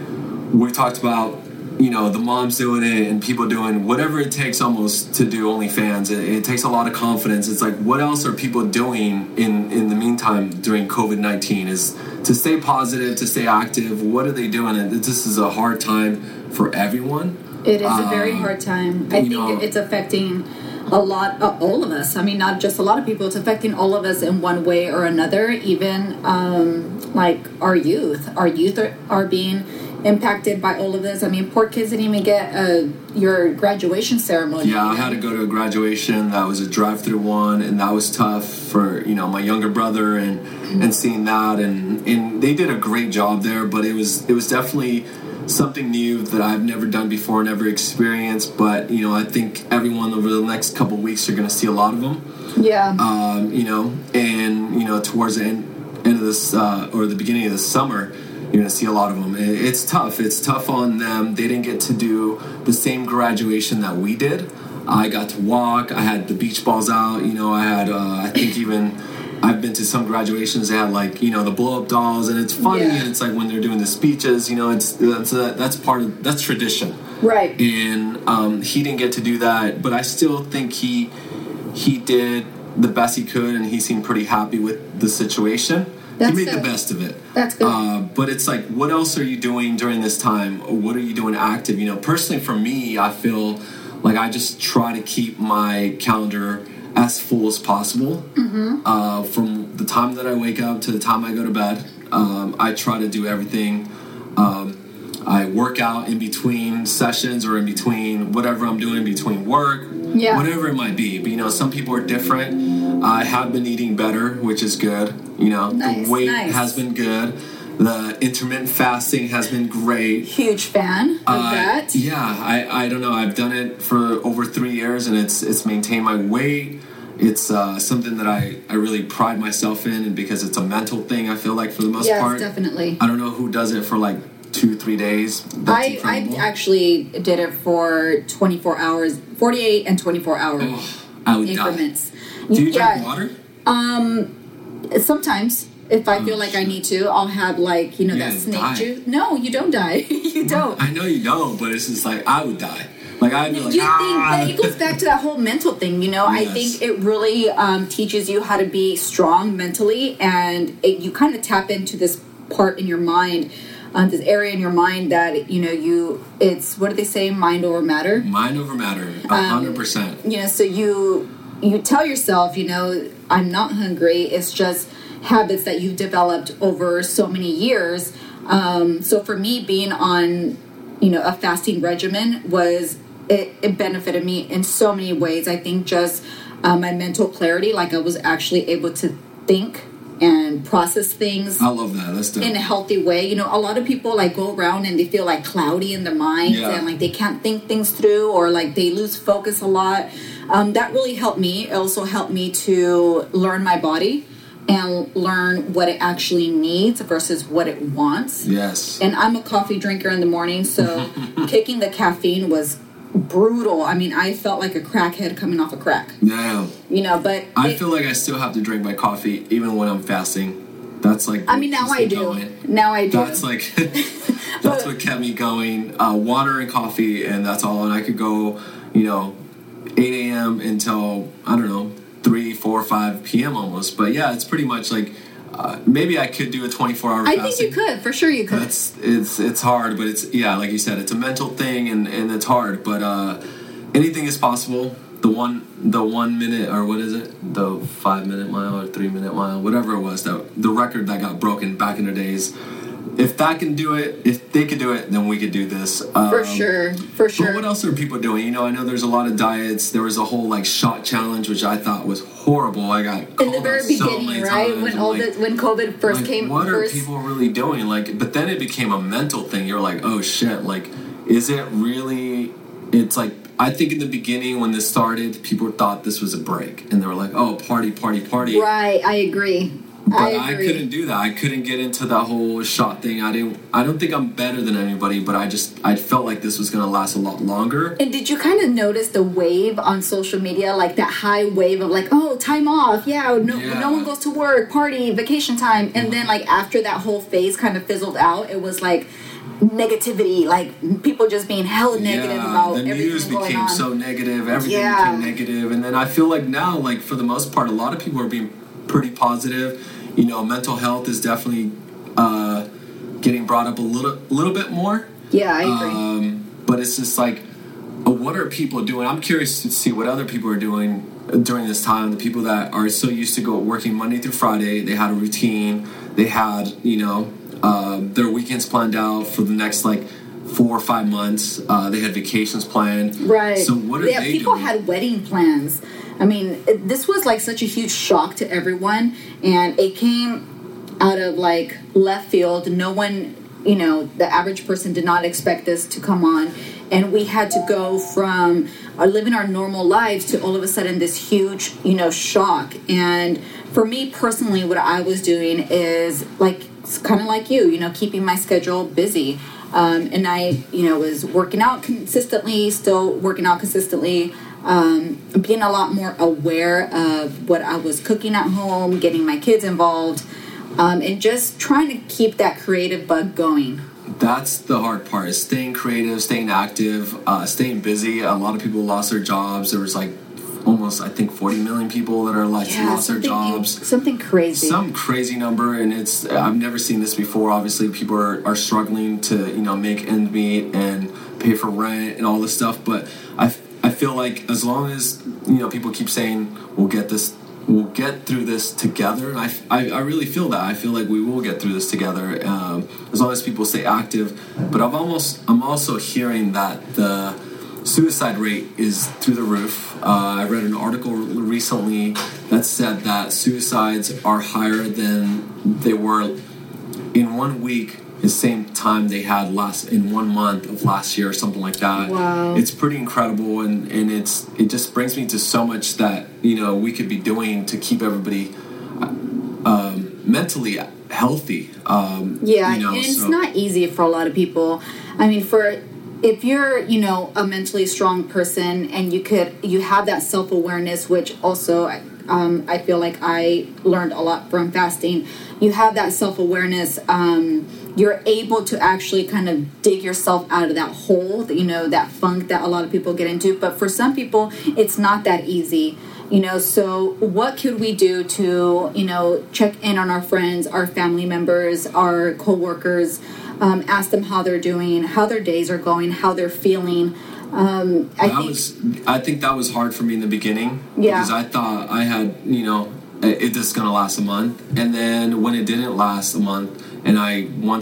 [SPEAKER 1] we talked about. You know, the moms doing it and people doing whatever it takes almost to do OnlyFans. It, it takes a lot of confidence. It's like, what else are people doing in, in the meantime during COVID nineteen? Is to stay positive, to stay active. What are they doing? And this is a hard time for everyone.
[SPEAKER 2] It is a very
[SPEAKER 1] Um,
[SPEAKER 2] hard time. I
[SPEAKER 1] you
[SPEAKER 2] think
[SPEAKER 1] know-
[SPEAKER 2] it's affecting a lot, uh, all of us. I mean, not just a lot of people. It's affecting all of us in one way or another. Even um, like our youth. Our youth are, are being impacted by all of this. I mean, poor kids didn't even get uh, your graduation ceremony.
[SPEAKER 1] Yeah, I had to go to a graduation that was a drive-through one, and that was tough for you know my younger brother and and seeing that, and and they did a great job there, but it was it was definitely something new that I've never done before, never experienced. But you know, I think everyone over the next couple of weeks are going to see a lot of them.
[SPEAKER 2] Yeah.
[SPEAKER 1] Um, you know, and you know towards the end, end of this uh, or the beginning of the summer. You're going to see a lot of them. It- It's tough. It's tough on them. They didn't get to do the same graduation that we did. I got to walk. I had the beach balls out. You know, I had, uh, I think even, I've been to some graduations. They had like, you know, the blow up dolls, and it's funny.
[SPEAKER 2] Yeah.
[SPEAKER 1] And it's like when they're doing the speeches, you know, it's that's uh, that's part of that's tradition.
[SPEAKER 2] Right.
[SPEAKER 1] And um, he didn't get to do that, but I still think he he did the best he could, and he seemed pretty happy with the situation.
[SPEAKER 2] That's
[SPEAKER 1] he made
[SPEAKER 2] good.
[SPEAKER 1] the best of it.
[SPEAKER 2] That's good.
[SPEAKER 1] Uh, but it's like, what else are you doing during this time? What are you doing active? You know, personally for me, I feel like I just try to keep my calendar as full as possible. Mm-hmm. Uh, from the time that I wake up to the time I go to bed, um, I try to do everything. Um, I work out in between sessions or in between whatever I'm doing, between work,
[SPEAKER 2] Yeah.
[SPEAKER 1] whatever it might be. But you know, some people are different. I have been eating better, which is good. You know,
[SPEAKER 2] Nice,
[SPEAKER 1] the weight
[SPEAKER 2] nice.
[SPEAKER 1] has been good. The intermittent fasting has been great.
[SPEAKER 2] Huge fan of
[SPEAKER 1] Uh,
[SPEAKER 2] that.
[SPEAKER 1] Yeah, I, I don't know. I've done it for over three years, and it's it's maintained my weight. It's uh, something that I, I really pride myself in, and because it's a mental thing, I feel like for the most
[SPEAKER 2] Yes,
[SPEAKER 1] part.
[SPEAKER 2] definitely.
[SPEAKER 1] I don't know who does it for like two, three days. That's
[SPEAKER 2] I, I
[SPEAKER 1] incredible.
[SPEAKER 2] actually did it for twenty-four hours, forty-eight and twenty-four hour
[SPEAKER 1] Oh, I would die.
[SPEAKER 2] increments.
[SPEAKER 1] Do you
[SPEAKER 2] yeah,
[SPEAKER 1] drink water?
[SPEAKER 2] Sometimes, if I feel like I need to, I'll have like, you know,
[SPEAKER 1] Yeah,
[SPEAKER 2] that snake
[SPEAKER 1] die.
[SPEAKER 2] juice. No, you don't die. you don't.
[SPEAKER 1] I know you don't, but it's just like I would die. Like I'd be like,
[SPEAKER 2] You
[SPEAKER 1] ah.
[SPEAKER 2] think that it goes back to that whole mental thing, you know? I
[SPEAKER 1] Yes.
[SPEAKER 2] think it really um, teaches you how to be strong mentally, and it, you kind of tap into this part in your mind, um, this area in your mind that you know you. It's what do they say? Mind over matter.
[SPEAKER 1] Mind over matter, a hundred percent.
[SPEAKER 2] You know, so you you tell yourself, you know, I'm not hungry. It's just habits that you've developed over so many years. Um, so for me, being on you know, a fasting regimen was, it, it benefited me in so many ways. I think just uh, my mental clarity, like I was actually able to think and process things.
[SPEAKER 1] I love that. That's dope.
[SPEAKER 2] In a healthy way. You know, a lot of people like go around and they feel like cloudy in their minds
[SPEAKER 1] Yeah.
[SPEAKER 2] and like they can't think things through, or like they lose focus a lot. Um, that really helped me. It also helped me to learn my body and learn what it actually needs versus what it wants.
[SPEAKER 1] Yes.
[SPEAKER 2] And I'm a coffee drinker in the morning, so kicking the caffeine was brutal. I mean, I felt like a crackhead coming off a crack.
[SPEAKER 1] Yeah.
[SPEAKER 2] You know, but
[SPEAKER 1] I
[SPEAKER 2] it,
[SPEAKER 1] feel like I still have to drink my coffee even when I'm fasting. That's like.
[SPEAKER 2] I mean, now I do.
[SPEAKER 1] Going.
[SPEAKER 2] Now I do.
[SPEAKER 1] That's like. That's what kept me going. Uh, water and coffee, and that's all. And I could go, you know, eight a.m. until I don't know three, four, five p.m. almost. But yeah, it's pretty much like. Uh, maybe I could do a twenty-four hour
[SPEAKER 2] I
[SPEAKER 1] fasting.
[SPEAKER 2] think you could, for sure you could.
[SPEAKER 1] That's it's it's hard, but it's yeah, like you said, it's a mental thing and, and it's hard. But uh, anything is possible. The one the one minute or what is it? The five minute mile or three minute mile, whatever it was, that the record that got broken back in the days. If that can do it, if they could do it, then we could do this. Um,
[SPEAKER 2] For sure, for sure.
[SPEAKER 1] But what else are people doing? You know, I know there's a lot of diets. There was a whole like shot challenge, which I thought was horrible. I got
[SPEAKER 2] In the
[SPEAKER 1] called
[SPEAKER 2] very
[SPEAKER 1] out so
[SPEAKER 2] beginning,
[SPEAKER 1] many
[SPEAKER 2] right?
[SPEAKER 1] times.
[SPEAKER 2] When
[SPEAKER 1] I'm
[SPEAKER 2] all
[SPEAKER 1] like,
[SPEAKER 2] the when COVID first
[SPEAKER 1] like,
[SPEAKER 2] came,
[SPEAKER 1] what
[SPEAKER 2] first,
[SPEAKER 1] are people really doing? Like, but then it became a mental thing. You're like, oh shit, like, is it really? It's like, I think in the beginning when this started, people thought this was a break, and they were like, oh, party, party, party.
[SPEAKER 2] right? I agree.
[SPEAKER 1] But
[SPEAKER 2] I
[SPEAKER 1] I,
[SPEAKER 2] agree.
[SPEAKER 1] couldn't do that. I couldn't get into that whole shot thing. I didn't. I don't think I'm better than anybody, but I just I felt like this was gonna last a lot longer.
[SPEAKER 2] And did you kind of notice the wave on social media, like that high wave of like, oh, time off, yeah, no,
[SPEAKER 1] Yeah.
[SPEAKER 2] no one goes to work, party, vacation time, and then like after that whole phase kind of fizzled out, it was like negativity, like people just being hella negative
[SPEAKER 1] yeah,
[SPEAKER 2] about
[SPEAKER 1] the
[SPEAKER 2] everything
[SPEAKER 1] news
[SPEAKER 2] going
[SPEAKER 1] became
[SPEAKER 2] on.
[SPEAKER 1] so negative. Everything
[SPEAKER 2] Yeah.
[SPEAKER 1] became negative, and then I feel like now, like for the most part, a lot of people are being pretty positive. You know, mental health is definitely uh, getting brought up a little, little bit more.
[SPEAKER 2] Yeah, I agree.
[SPEAKER 1] Um, but it's just like, uh, what are people doing? I'm curious to see what other people are doing during this time. The people that are so used to go working Monday through Friday, they had a routine. They had, you know, uh, their weekends planned out for the next like four or five months. Uh, they had vacations planned.
[SPEAKER 2] Right.
[SPEAKER 1] So what are
[SPEAKER 2] yeah,
[SPEAKER 1] they
[SPEAKER 2] people
[SPEAKER 1] doing?
[SPEAKER 2] had wedding plans. I mean, it, this was like such a huge shock to everyone, and it came out of like left field. No one, you know, the average person did not expect this to come on, and we had to go from uh, living our normal lives to all of a sudden this huge, you know, shock. And for me personally, what I was doing is like kind of like you, you know, keeping my schedule busy. Um, and I, you know, was working out consistently, still working out consistently, um, being a lot more aware of what I was cooking at home, getting my kids involved, um, and just trying to keep that creative bug going.
[SPEAKER 1] That's the hard part, is staying creative, staying active, uh, staying busy. A lot of people lost their jobs. There was like almost, I think, forty million people that are like
[SPEAKER 2] Yeah,
[SPEAKER 1] lost their
[SPEAKER 2] something,
[SPEAKER 1] jobs.
[SPEAKER 2] something crazy.
[SPEAKER 1] Some crazy number, and it's I've never seen this before. Obviously, people are, are struggling to you know make ends meet and pay for rent and all this stuff. But I, I feel like as long as you know people keep saying we'll get this, we'll get through this together. And I, I, I really feel that. I feel like we will get through this together um, as long as people stay active. But I'm almost I'm also hearing that the suicide rate is through the roof. Uh, I read an article recently that said that suicides are higher than they were in one week the same time they had last in one month of last year or something like that.
[SPEAKER 2] Wow.
[SPEAKER 1] It's pretty incredible, and, and it's it just brings me to so much that you know we could be doing to keep everybody um, mentally healthy. Um,
[SPEAKER 2] Yeah,
[SPEAKER 1] you know,
[SPEAKER 2] and it's
[SPEAKER 1] so-
[SPEAKER 2] not easy for a lot of people. I mean, for if you're, you know, a mentally strong person and you could, you have that self-awareness, which also um, I feel like I learned a lot from fasting. You have that self-awareness. Um, you're able to actually kind of dig yourself out of that hole, you know, that funk that a lot of people get into. But for some people, it's not that easy. You know, so what could we do to, you know, check in on our friends, our family members, our coworkers, um, ask them how they're doing, how their days are going, how they're feeling. Um, I
[SPEAKER 1] that
[SPEAKER 2] think,
[SPEAKER 1] was, I think that was hard for me in the beginning
[SPEAKER 2] Yeah.
[SPEAKER 1] because I thought I had, you know, it, it this is gonna last a month, and then when it didn't last a month, and I wanted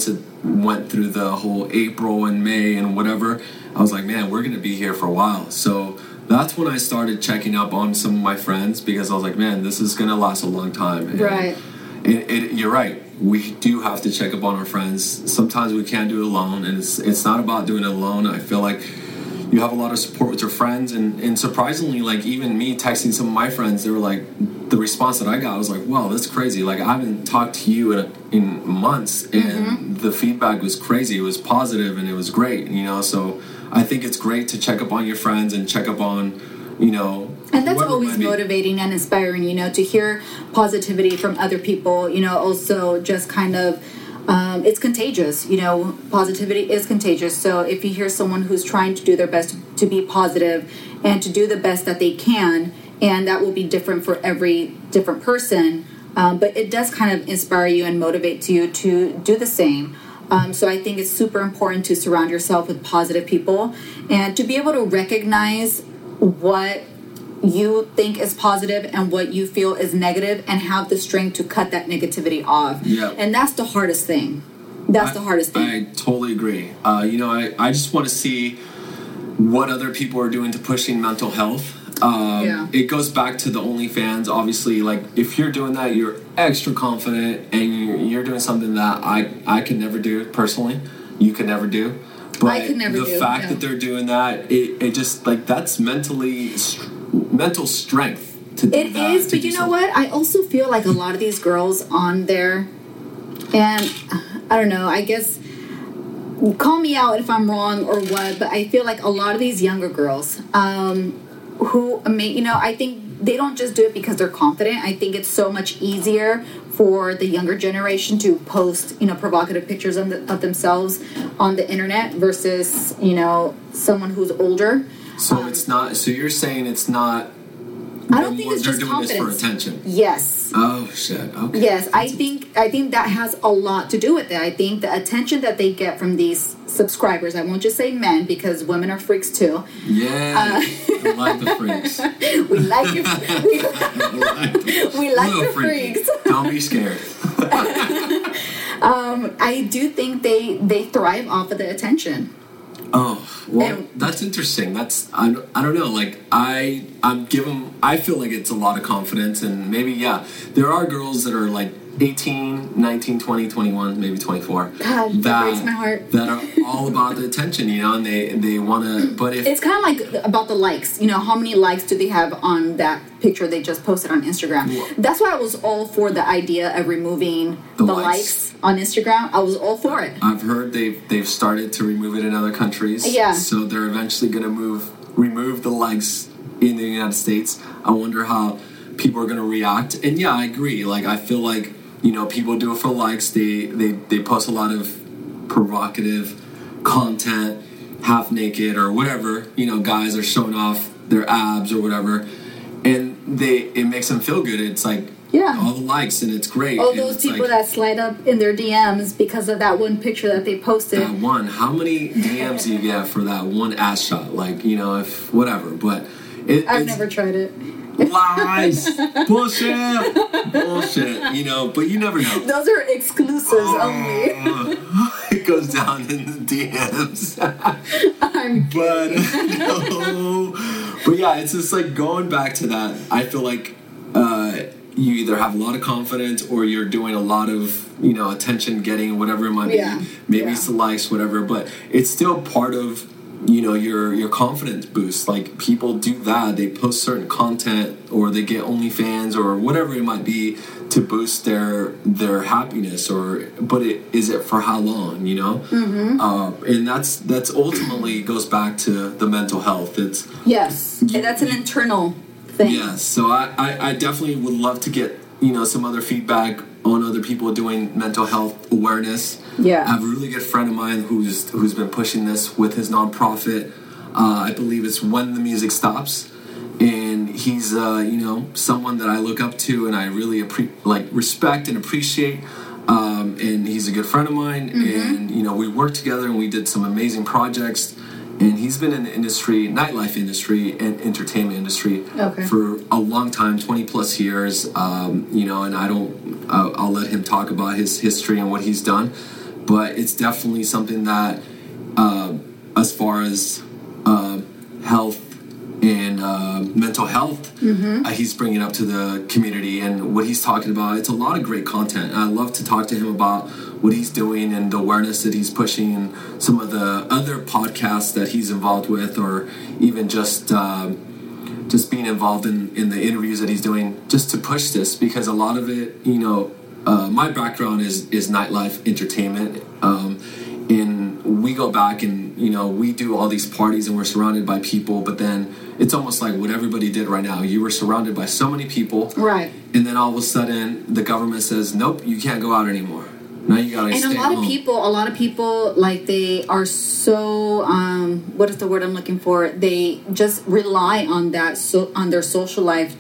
[SPEAKER 1] went through the whole April and May and whatever, I was like, man, we're going to be here for a while. So that's when I started checking up on some of my friends, because I was like, man, this is going to last a long time. And
[SPEAKER 2] right.
[SPEAKER 1] It, it, you're right. We do have to check up on our friends. Sometimes we can't do it alone, and it's it's not about doing it alone. I feel like you have a lot of support with your friends, and, and surprisingly, like even me texting some of my friends, they were like, the response that I got was like, wow, that's crazy. Like, I haven't talked to you in, a, in months, and mm-hmm. the feedback was crazy. It was positive, and it was great, you know? So I think it's great to check up on your friends and check up on, you know...
[SPEAKER 2] And that's always motivating and inspiring, you know, to hear positivity from other people, you know, also just kind of... Um, it's contagious, you know, positivity is contagious. So if you hear someone who's trying to do their best to be positive and to do the best that they can, and that will be different for every different person, um, but it does kind of inspire you and motivate you to do the same. Um, so I think it's super important to surround yourself with positive people and to be able to recognize what you think is positive and what you feel is negative, and have the strength to cut that negativity off.
[SPEAKER 1] Yeah.
[SPEAKER 2] And that's the hardest thing. That's I, the hardest thing.
[SPEAKER 1] I totally agree. Uh, you know, I, I just want to see what other people are doing to pushing mental health. Um, yeah. It goes back to the OnlyFans. Obviously, like, if you're doing that, you're extra confident, and you're, you're doing something that I, I could never do personally. You could never do. But
[SPEAKER 2] I could never
[SPEAKER 1] the
[SPEAKER 2] do,
[SPEAKER 1] fact
[SPEAKER 2] yeah.
[SPEAKER 1] that they're doing that, it, it just, like, that's mentally... mental strength to do
[SPEAKER 2] it
[SPEAKER 1] that,
[SPEAKER 2] is,
[SPEAKER 1] to
[SPEAKER 2] but you know something. What? I also feel like a lot of these girls on there, and I don't know, I guess, call me out if I'm wrong or what, but I feel like a lot of these younger girls, um, who, I mean, you know, I think they don't just do it because they're confident. I think it's so much easier for the younger generation to post, you know, provocative pictures of, the, of themselves on the internet versus, you know, someone who's older.
[SPEAKER 1] So um, it's not. So you're saying it's not.
[SPEAKER 2] I don't think it's
[SPEAKER 1] they're
[SPEAKER 2] just
[SPEAKER 1] doing
[SPEAKER 2] confidence.
[SPEAKER 1] This for attention.
[SPEAKER 2] Yes.
[SPEAKER 1] Oh shit. Okay.
[SPEAKER 2] Yes, I think I think that has a lot to do with it. I think the attention that they get from these subscribers. I won't just say men, because women are freaks too.
[SPEAKER 1] Yeah. Uh, I like the freaks.
[SPEAKER 2] we like it. We, like, we like the freaky. freaks.
[SPEAKER 1] Don't be scared.
[SPEAKER 2] um, I do think they they thrive off of the attention.
[SPEAKER 1] Oh, well, that's interesting. That's, I, I don't know, like, I, I'm given, I feel like it's a lot of confidence, and maybe, yeah, there are girls that are, like, eighteen, nineteen, twenty, twenty-one, maybe twenty-four.
[SPEAKER 2] God, that, that breaks my heart.
[SPEAKER 1] That are all about the attention, you know, and they, they want to, but if...
[SPEAKER 2] It's kind of like about the likes, you know, how many likes do they have on that picture they just posted on Instagram? Well, that's why I was all for the idea of removing the, the likes. likes on Instagram. I was all for it.
[SPEAKER 1] I've heard they've, they've started to remove it in other countries.
[SPEAKER 2] Yeah.
[SPEAKER 1] So they're eventually going to move, remove the likes in the United States. I wonder how people are going to react. And yeah, I agree. Like, I feel like, you know, people do it for likes. They, they, they post a lot of provocative content, half naked or whatever. You know, guys are showing off their abs or whatever, and they it makes them feel good. It's like, yeah, all the likes, and it's great.
[SPEAKER 2] All those people like, that slide up in their D Ms because of that one picture that they posted.
[SPEAKER 1] That one. How many D Ms do you get for that one ass shot? Like, you know, if whatever. But it,
[SPEAKER 2] I've never tried it.
[SPEAKER 1] Lies, bullshit, bullshit. You know, but you never know.
[SPEAKER 2] Those are exclusives uh, only.
[SPEAKER 1] It goes down in the D Ms.
[SPEAKER 2] I'm
[SPEAKER 1] but no, but yeah, it's just like going back to that. I feel like uh, you either have a lot of confidence or you're doing a lot of, you know, attention getting, whatever it might
[SPEAKER 2] yeah.
[SPEAKER 1] be. Maybe
[SPEAKER 2] yeah.
[SPEAKER 1] it's the likes, whatever. But it's still part of, you know, your your confidence boost. Like, people do that. They post certain content, or they get OnlyFans or whatever it might be to boost their their happiness. Or but it, is it for how long? You know,
[SPEAKER 2] mm-hmm.
[SPEAKER 1] uh, and that's that's ultimately goes back to the mental health. It's
[SPEAKER 2] yes, and that's an internal thing.
[SPEAKER 1] Yes, so I, I, I definitely would love to get, you know, some other feedback on other people doing mental health awareness.
[SPEAKER 2] Yeah.
[SPEAKER 1] I have a really good friend of mine who's who's been pushing this with his nonprofit. Uh, I believe it's When the Music Stops, and he's uh, you know, someone that I look up to and I really appre- like respect and appreciate. Um, and he's a good friend of mine, mm-hmm. and you know, we worked together and we did some amazing projects. And he's been in the industry, nightlife industry and entertainment industry
[SPEAKER 2] okay.
[SPEAKER 1] for a long time, twenty plus years. Um, you know, and I don't, I'll, I'll let him talk about his history and what he's done. but it's definitely something that, uh, as far as uh, health and uh, mental health, mm-hmm. uh, he's bringing up to the community, and what he's talking about, it's a lot of great content. I love to talk to him about what he's doing and the awareness that he's pushing, and some of the other podcasts that he's involved with, or even just uh, just being involved in, in the interviews that he's doing, just to push this, because a lot of it, you know, uh, my background is, is nightlife entertainment, um, and we go back and, you know, we do all these parties and we're surrounded by people, but then it's almost like what everybody did right now. You were surrounded by so many people.
[SPEAKER 2] Right.
[SPEAKER 1] And then all of a sudden, the government says, nope, you can't go out anymore. Now you gotta
[SPEAKER 2] and
[SPEAKER 1] stay
[SPEAKER 2] a lot
[SPEAKER 1] home.
[SPEAKER 2] of people, a lot of people, like, they are so, um, what is the word I'm looking for? They just rely on that, so on their social life.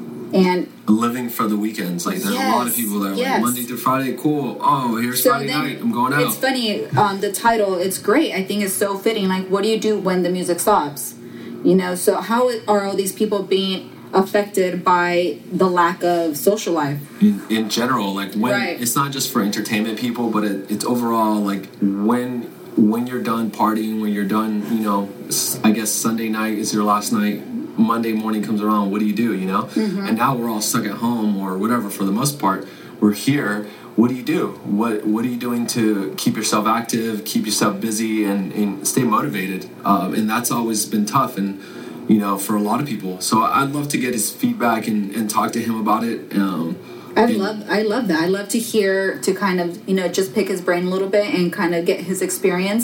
[SPEAKER 2] And
[SPEAKER 1] living for the weekends. Like, there's
[SPEAKER 2] yes,
[SPEAKER 1] a lot of people that are
[SPEAKER 2] yes.
[SPEAKER 1] like, Monday through Friday, cool. Oh, here's
[SPEAKER 2] so
[SPEAKER 1] Friday
[SPEAKER 2] then,
[SPEAKER 1] night, I'm going out.
[SPEAKER 2] It's funny, um, the title, it's great. I think it's so fitting. Like, what do you do when the music stops? You know, so how are all these people being affected by the lack of social life?
[SPEAKER 1] In, in general, like, when
[SPEAKER 2] right.
[SPEAKER 1] it's not just for entertainment people, but it, it's overall, like, when when you're done partying, when you're done, you know, I guess Sunday night is your last night, Monday morning comes around, what do you do, you know? Mm-hmm. And now we're all stuck at home or whatever. For the most part, we're here. What do you do? What What are you doing to keep yourself active, keep yourself busy, and, and stay motivated? Um, and that's always been tough, and, you know, for a lot of people. So I'd love to get his feedback and, and talk to him about it. Um,
[SPEAKER 2] I
[SPEAKER 1] and,
[SPEAKER 2] love I love that. I love to hear, to kind of, you know, just pick his brain a little bit and kind of get his experience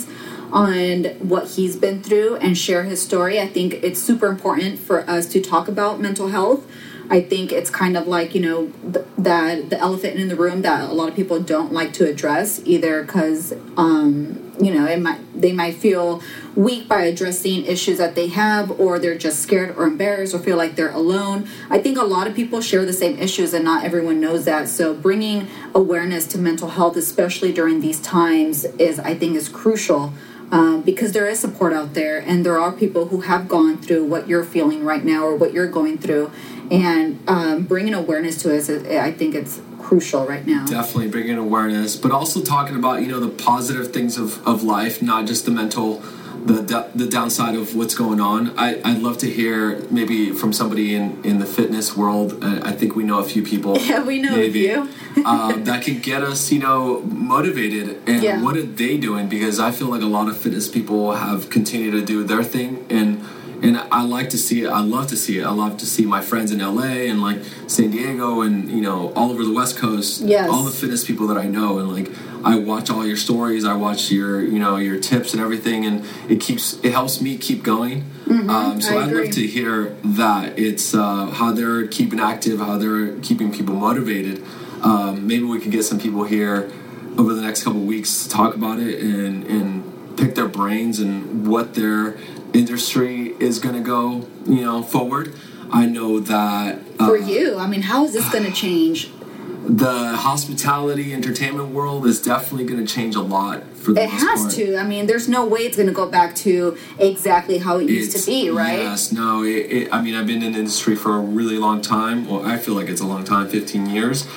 [SPEAKER 2] on what he's been through and share his story. I think it's super important for us to talk about mental health. I think it's kind of like, you know, th- that the elephant in the room that a lot of people don't like to address, either because, um, you know, it might they might feel weak by addressing issues that they have, or they're just scared or embarrassed or feel like they're alone. I think a lot of people share the same issues, and not everyone knows that. So bringing awareness to mental health, especially during these times, is I think is crucial. Um, because there is support out there, and there are people who have gone through what you're feeling right now or what you're going through, and um, bringing awareness to us, I think it's crucial right now.
[SPEAKER 1] Definitely bringing awareness, but also talking about, you know, the positive things of, of life, not just the mental, the the downside of what's going on. I, I'd love to hear maybe from somebody in, in the fitness world. I, I think we know a few people.
[SPEAKER 2] Yeah, we know
[SPEAKER 1] maybe,
[SPEAKER 2] a few.
[SPEAKER 1] um, that can get us, you know, motivated. And
[SPEAKER 2] yeah.
[SPEAKER 1] what are they doing? Because I feel like a lot of fitness people have continued to do their thing, and and I like to see it. I love to see it. I love to see my friends in L A and like San Diego and, you know, all over the West Coast.
[SPEAKER 2] Yes.
[SPEAKER 1] All the fitness people that I know, and like I watch all your stories. I watch your, you know, your tips and everything, and it keeps it helps me keep going.
[SPEAKER 2] Mm-hmm,
[SPEAKER 1] um, so
[SPEAKER 2] I
[SPEAKER 1] I'd
[SPEAKER 2] agree.
[SPEAKER 1] love to hear that. It's uh, how they're keeping active, how they're keeping people motivated. Um, maybe we could get some people here over the next couple of weeks to talk about it and, and pick their brains and what their industry is going to go, you know, forward. I know that uh,
[SPEAKER 2] For you, I mean, how is this going to change?
[SPEAKER 1] The hospitality entertainment world is definitely going to change a lot for the
[SPEAKER 2] It
[SPEAKER 1] most
[SPEAKER 2] has
[SPEAKER 1] part.
[SPEAKER 2] to. I mean, there's no way it's going to go back to exactly how it used
[SPEAKER 1] It's-
[SPEAKER 2] to be, right?
[SPEAKER 1] Yes, no. It, it, I mean, I've been in the industry for a really long time. Well, I feel like it's a long time, fifteen years.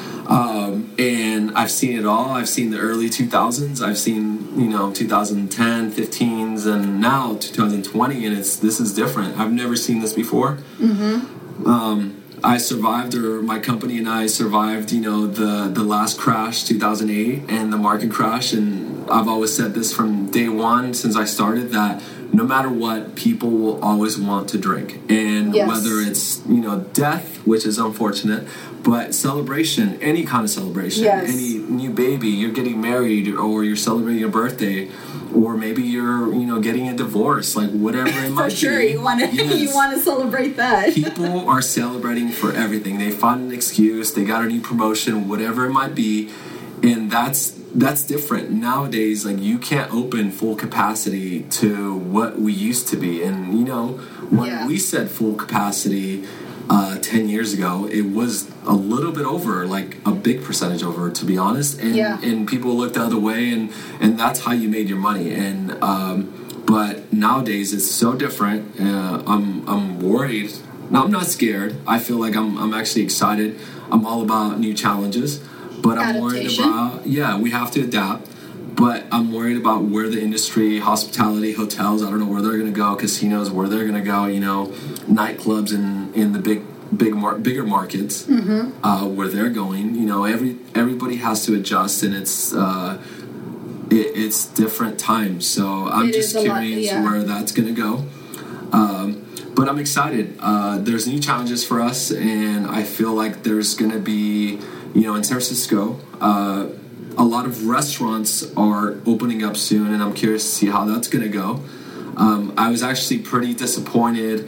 [SPEAKER 1] Um, and I've seen it all. I've seen the early two thousands. I've seen, you know, two thousand ten, fifteens, and now two thousand twenty, and it's this is different. I've never seen this before. Mm-hmm. Um, I survived, or my company and I survived, you know, the, the last crash, two thousand eight, and the market crash. And I've always said this from day one since I started, that no matter what, people will always want to drink. And
[SPEAKER 2] Yes.
[SPEAKER 1] whether it's, you know, death, which is unfortunate, but celebration, any kind of celebration,
[SPEAKER 2] Yes.
[SPEAKER 1] any new baby, you're getting married, or you're celebrating a birthday, or maybe you're, you know, getting a divorce, like whatever it might
[SPEAKER 2] For sure,
[SPEAKER 1] be.
[SPEAKER 2] you want to
[SPEAKER 1] Yes.
[SPEAKER 2] you want to celebrate that.
[SPEAKER 1] People are celebrating for everything. They find an excuse, they got a new promotion, whatever it might be, and that's that's different nowadays. Like, you can't open full capacity to what we used to be. And, you know, when
[SPEAKER 2] Yeah.
[SPEAKER 1] we said full capacity uh, ten years ago, it was a little bit over, like a big percentage over, to be honest. And
[SPEAKER 2] Yeah.
[SPEAKER 1] and people looked the other way, and and that's how you made your money. And um, but nowadays it's so different. Uh, I'm I'm worried. No, I'm not scared. I feel like I'm I'm actually excited. I'm all about new challenges, but I'm worried
[SPEAKER 2] Adaptation.
[SPEAKER 1] about, yeah, we have to adapt. but I'm worried about where the industry, hospitality, hotels, I don't know where they're going to go, casinos, where they're going to go, you know, nightclubs in, in the big, big mar- bigger markets, mm-hmm. uh, where they're going. You know, every everybody has to adjust, and it's uh, it, it's different times. So I'm
[SPEAKER 2] It
[SPEAKER 1] just
[SPEAKER 2] is a lot,
[SPEAKER 1] curious
[SPEAKER 2] yeah.
[SPEAKER 1] where that's going to go. Um, but I'm excited. Uh, there's new challenges for us, and I feel like there's going to be, you know, in San Francisco, uh, a lot of restaurants are opening up soon, and I'm curious to see how that's going to go. Um, I was actually pretty disappointed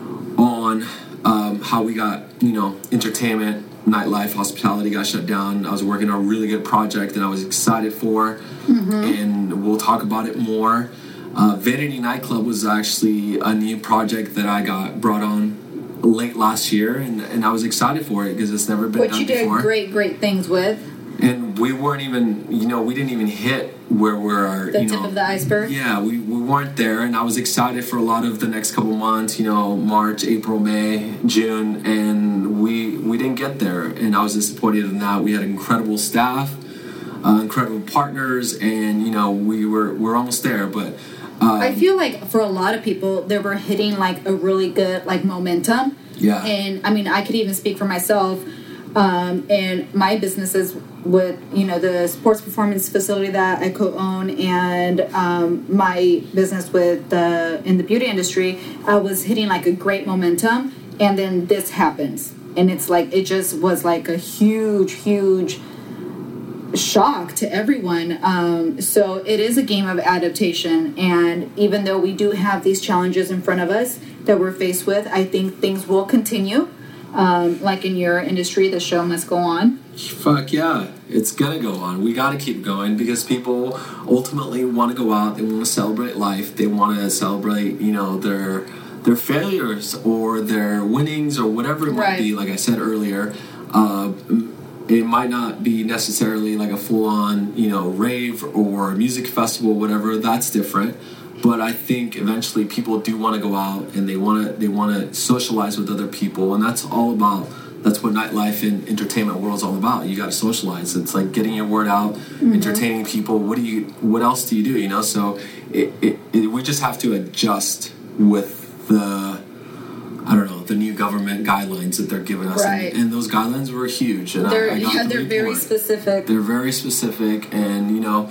[SPEAKER 1] on um, how we got, you know, entertainment, nightlife, hospitality got shut down. I was working on a really good project that I was excited for, mm-hmm. and we'll talk about it more. Uh, Vanity Nightclub was actually a new project that I got brought on late last year, and, and I was excited for it because it's never been
[SPEAKER 2] Which
[SPEAKER 1] done
[SPEAKER 2] you did
[SPEAKER 1] before.
[SPEAKER 2] great, great things with.
[SPEAKER 1] And we weren't even, you know, we didn't even hit where we're,
[SPEAKER 2] The
[SPEAKER 1] you
[SPEAKER 2] tip
[SPEAKER 1] know,
[SPEAKER 2] of the iceberg.
[SPEAKER 1] yeah, we, we weren't there, and I was excited for a lot of the next couple months, you know, March, April, May, June, and we we didn't get there, and I was disappointed in that. We had incredible staff, uh, incredible partners, and, you know, we were we're almost there, but um,
[SPEAKER 2] I feel like for a lot of people, they were hitting like a really good like momentum.
[SPEAKER 1] Yeah.
[SPEAKER 2] And I mean, I could even speak for myself. Um, and my businesses with, you know, the sports performance facility that I co-own, and um, my business with the in the beauty industry, I was hitting like a great momentum, and then this happens, and it's like it just was like a huge, huge shock to everyone. Um, so it is a game of adaptation, and even though we do have these challenges in front of us that we're faced with, I think things will continue. Um, like in your industry, the show must go on.
[SPEAKER 1] Fuck yeah, it's gonna go on. We gotta keep going because people ultimately want to go out. They want to celebrate life. They want to celebrate, you know, their their failures or their winnings or whatever it might
[SPEAKER 2] Right.
[SPEAKER 1] be. Like I said earlier, uh, it might not be necessarily like a full-on, you know, rave or music festival, whatever. That's different. But I think eventually people do want to go out and they want to they want to socialize with other people, and that's all about. That's what nightlife and entertainment world is all about. You got to socialize. It's like getting your word out, mm-hmm. entertaining people. What do you? What else do you do? You know. So it, it, it, we just have to adjust with the I don't know the new government guidelines that they're giving us,
[SPEAKER 2] Right.
[SPEAKER 1] and, and those guidelines were huge. And
[SPEAKER 2] They're
[SPEAKER 1] I, I got
[SPEAKER 2] yeah,
[SPEAKER 1] the
[SPEAKER 2] they're very
[SPEAKER 1] report.
[SPEAKER 2] specific.
[SPEAKER 1] They're very specific, and you know.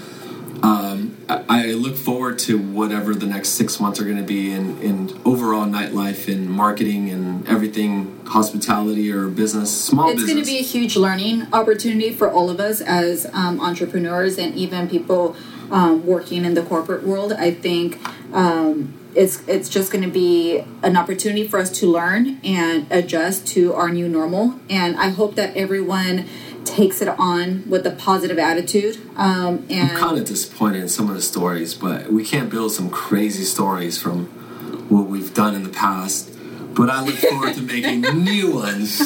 [SPEAKER 1] Um, I, I look forward to whatever the next six months are going to be in, in overall nightlife and marketing and everything, hospitality or business, small
[SPEAKER 2] It's
[SPEAKER 1] business.
[SPEAKER 2] going to be a huge learning opportunity for all of us as um, entrepreneurs and even people um, working in the corporate world. I think um, it's it's just going to be an opportunity for us to learn and adjust to our new normal. And I hope that everyone takes it on with a positive attitude. Um, and
[SPEAKER 1] I'm kind of disappointed in some of the stories, but we can't build some crazy stories from what we've done in the past. But I look forward to making new ones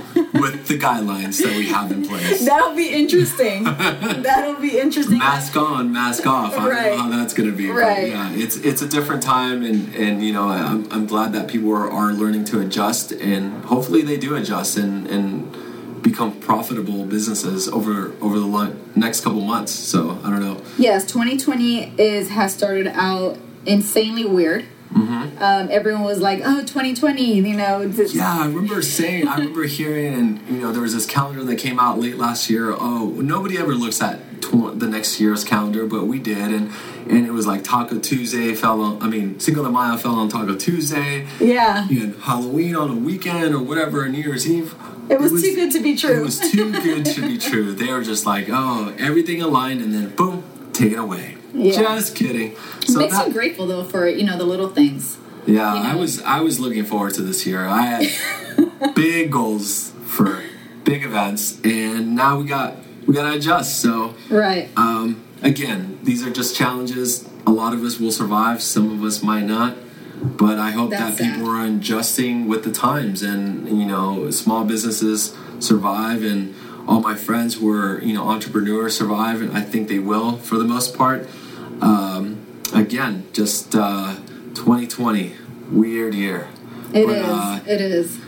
[SPEAKER 1] with the guidelines that we have in place.
[SPEAKER 2] That'll be interesting. That'll be interesting.
[SPEAKER 1] Mask on, mask off. I
[SPEAKER 2] Right.
[SPEAKER 1] don't know how that's going to be.
[SPEAKER 2] Right.
[SPEAKER 1] But yeah, it's it's a different time, and, and you know, I'm, I'm glad that people are, are learning to adjust, and hopefully they do adjust and, and become profitable businesses over over the lo- next couple months. So, I don't know.
[SPEAKER 2] Yes, twenty twenty is has started out insanely weird.
[SPEAKER 1] Mm-hmm.
[SPEAKER 2] Um, everyone was like, "Oh, twenty twenty," you know. This,
[SPEAKER 1] Yeah, I remember saying, I remember hearing, and you know, there was this calendar that came out late last year. Oh, nobody ever looks at tw- the next year's calendar, but we did, and and it was like Taco Tuesday fell on. I mean, Cinco de Mayo fell on Taco Tuesday.
[SPEAKER 2] Yeah.
[SPEAKER 1] You had Halloween on a weekend or whatever, New Year's Eve.
[SPEAKER 2] It was, too good to be true.
[SPEAKER 1] It was too good to be true. They were just like, oh, everything aligned, and then boom, taken away.
[SPEAKER 2] Yeah.
[SPEAKER 1] Just kidding. So
[SPEAKER 2] Makes
[SPEAKER 1] that,
[SPEAKER 2] you grateful though for, you know, the little things.
[SPEAKER 1] yeah,
[SPEAKER 2] you know?
[SPEAKER 1] I was I was looking forward to this year. I had big goals for big events, and now we got we got to adjust. So
[SPEAKER 2] Right.
[SPEAKER 1] um, again, these are just challenges. A lot of us will survive. Some of us might not. But I hope
[SPEAKER 2] That's
[SPEAKER 1] that people
[SPEAKER 2] sad.
[SPEAKER 1] are adjusting with the times, and you know, small businesses survive, and all my friends who are, you know, entrepreneurs survive, and I think they will for the most part. Um, again, just uh, twenty twenty, weird year.
[SPEAKER 2] It
[SPEAKER 1] But,
[SPEAKER 2] is.
[SPEAKER 1] uh,
[SPEAKER 2] It is.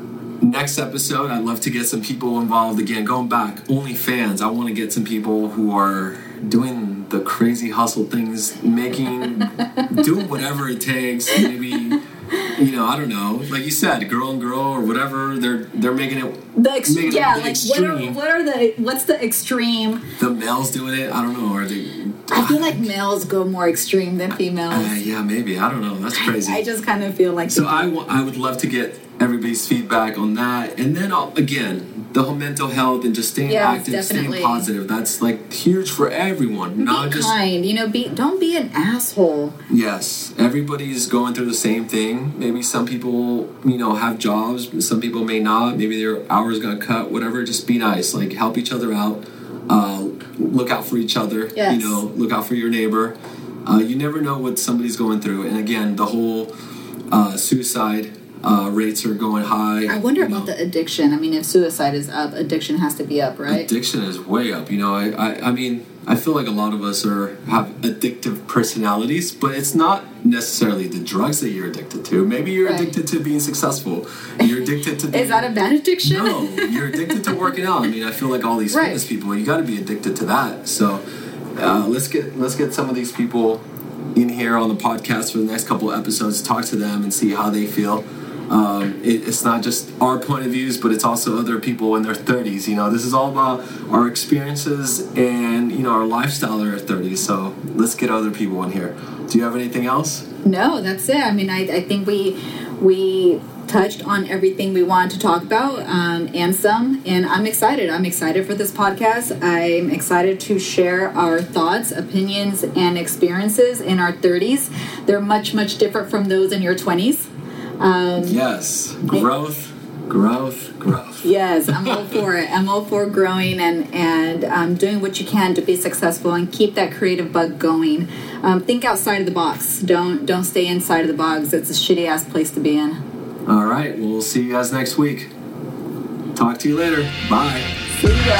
[SPEAKER 1] Next episode, I'd love to get some people involved again. Going back, OnlyFans. I want to get some people who are doing the crazy hustle things, making, doing whatever it takes. Maybe, you know, I don't know. Like you said, girl and girl or whatever. They're they're making it.
[SPEAKER 2] The ex-
[SPEAKER 1] making
[SPEAKER 2] yeah,
[SPEAKER 1] it
[SPEAKER 2] like
[SPEAKER 1] extreme.
[SPEAKER 2] what are what are the what's the extreme?
[SPEAKER 1] The males doing it. I don't know. Are they?
[SPEAKER 2] I feel like males go more extreme than females.
[SPEAKER 1] Uh, yeah, maybe. I don't know. That's crazy.
[SPEAKER 2] I just kind of feel like.
[SPEAKER 1] So I, w- I would love to get everybody's feedback on that, and then I'll, again, the whole mental health and just staying
[SPEAKER 2] Yes,
[SPEAKER 1] active,
[SPEAKER 2] definitely.
[SPEAKER 1] staying positive. That's like huge for everyone. Not
[SPEAKER 2] be
[SPEAKER 1] just
[SPEAKER 2] kind, you know. Be don't be an asshole.
[SPEAKER 1] yes. Everybody's going through the same thing. Maybe some people, you know, have jobs. Some people may not. Maybe their hours got cut. Whatever. Just be nice. Like help each other out. Uh, look out for each other.
[SPEAKER 2] Yes.
[SPEAKER 1] You know, look out for your neighbor. Uh, you never know what somebody's going through. And again, the whole uh, suicide uh, rates are going high.
[SPEAKER 2] I wonder
[SPEAKER 1] you
[SPEAKER 2] about
[SPEAKER 1] know.
[SPEAKER 2] the addiction. I mean, if suicide is up, addiction has to be up, right?
[SPEAKER 1] Addiction is way up. You know, I, I, I mean, I feel like a lot of us are have addictive personalities, but it's not necessarily the drugs that you're addicted to. Maybe you're
[SPEAKER 2] Right.
[SPEAKER 1] addicted to being successful. You're addicted to being,
[SPEAKER 2] Is that a bad addiction?
[SPEAKER 1] No, you're addicted to working out. I mean, I feel like all these
[SPEAKER 2] Right.
[SPEAKER 1] fitness people, you got to be addicted to that. So uh, let's get let's get some of these people in here on the podcast for the next couple of episodes. Talk to them and see how they feel. Um, it, it's not just our point of views, but it's also other people in their thirties. You know, this is all about our experiences and you know our lifestyle in our thirties. So let's get other people in here. Do you have anything else?
[SPEAKER 2] No, that's it. I mean, I, I think we we touched on everything we wanted to talk about um, and some, and I'm excited. I'm excited for this podcast. I'm excited to share our thoughts, opinions, and experiences in our thirties. They're much, much different from those in your twenties. Um,
[SPEAKER 1] Yes, growth, growth, growth.
[SPEAKER 2] Yes, I'm all for it. I'm all for growing and and um, doing what you can to be successful and keep that creative bug going. Um, think outside of the box. Don't don't stay inside of the box. It's a shitty ass place to be in.
[SPEAKER 1] All right, we'll see you guys next week. Talk to you later. Bye.
[SPEAKER 2] See ya.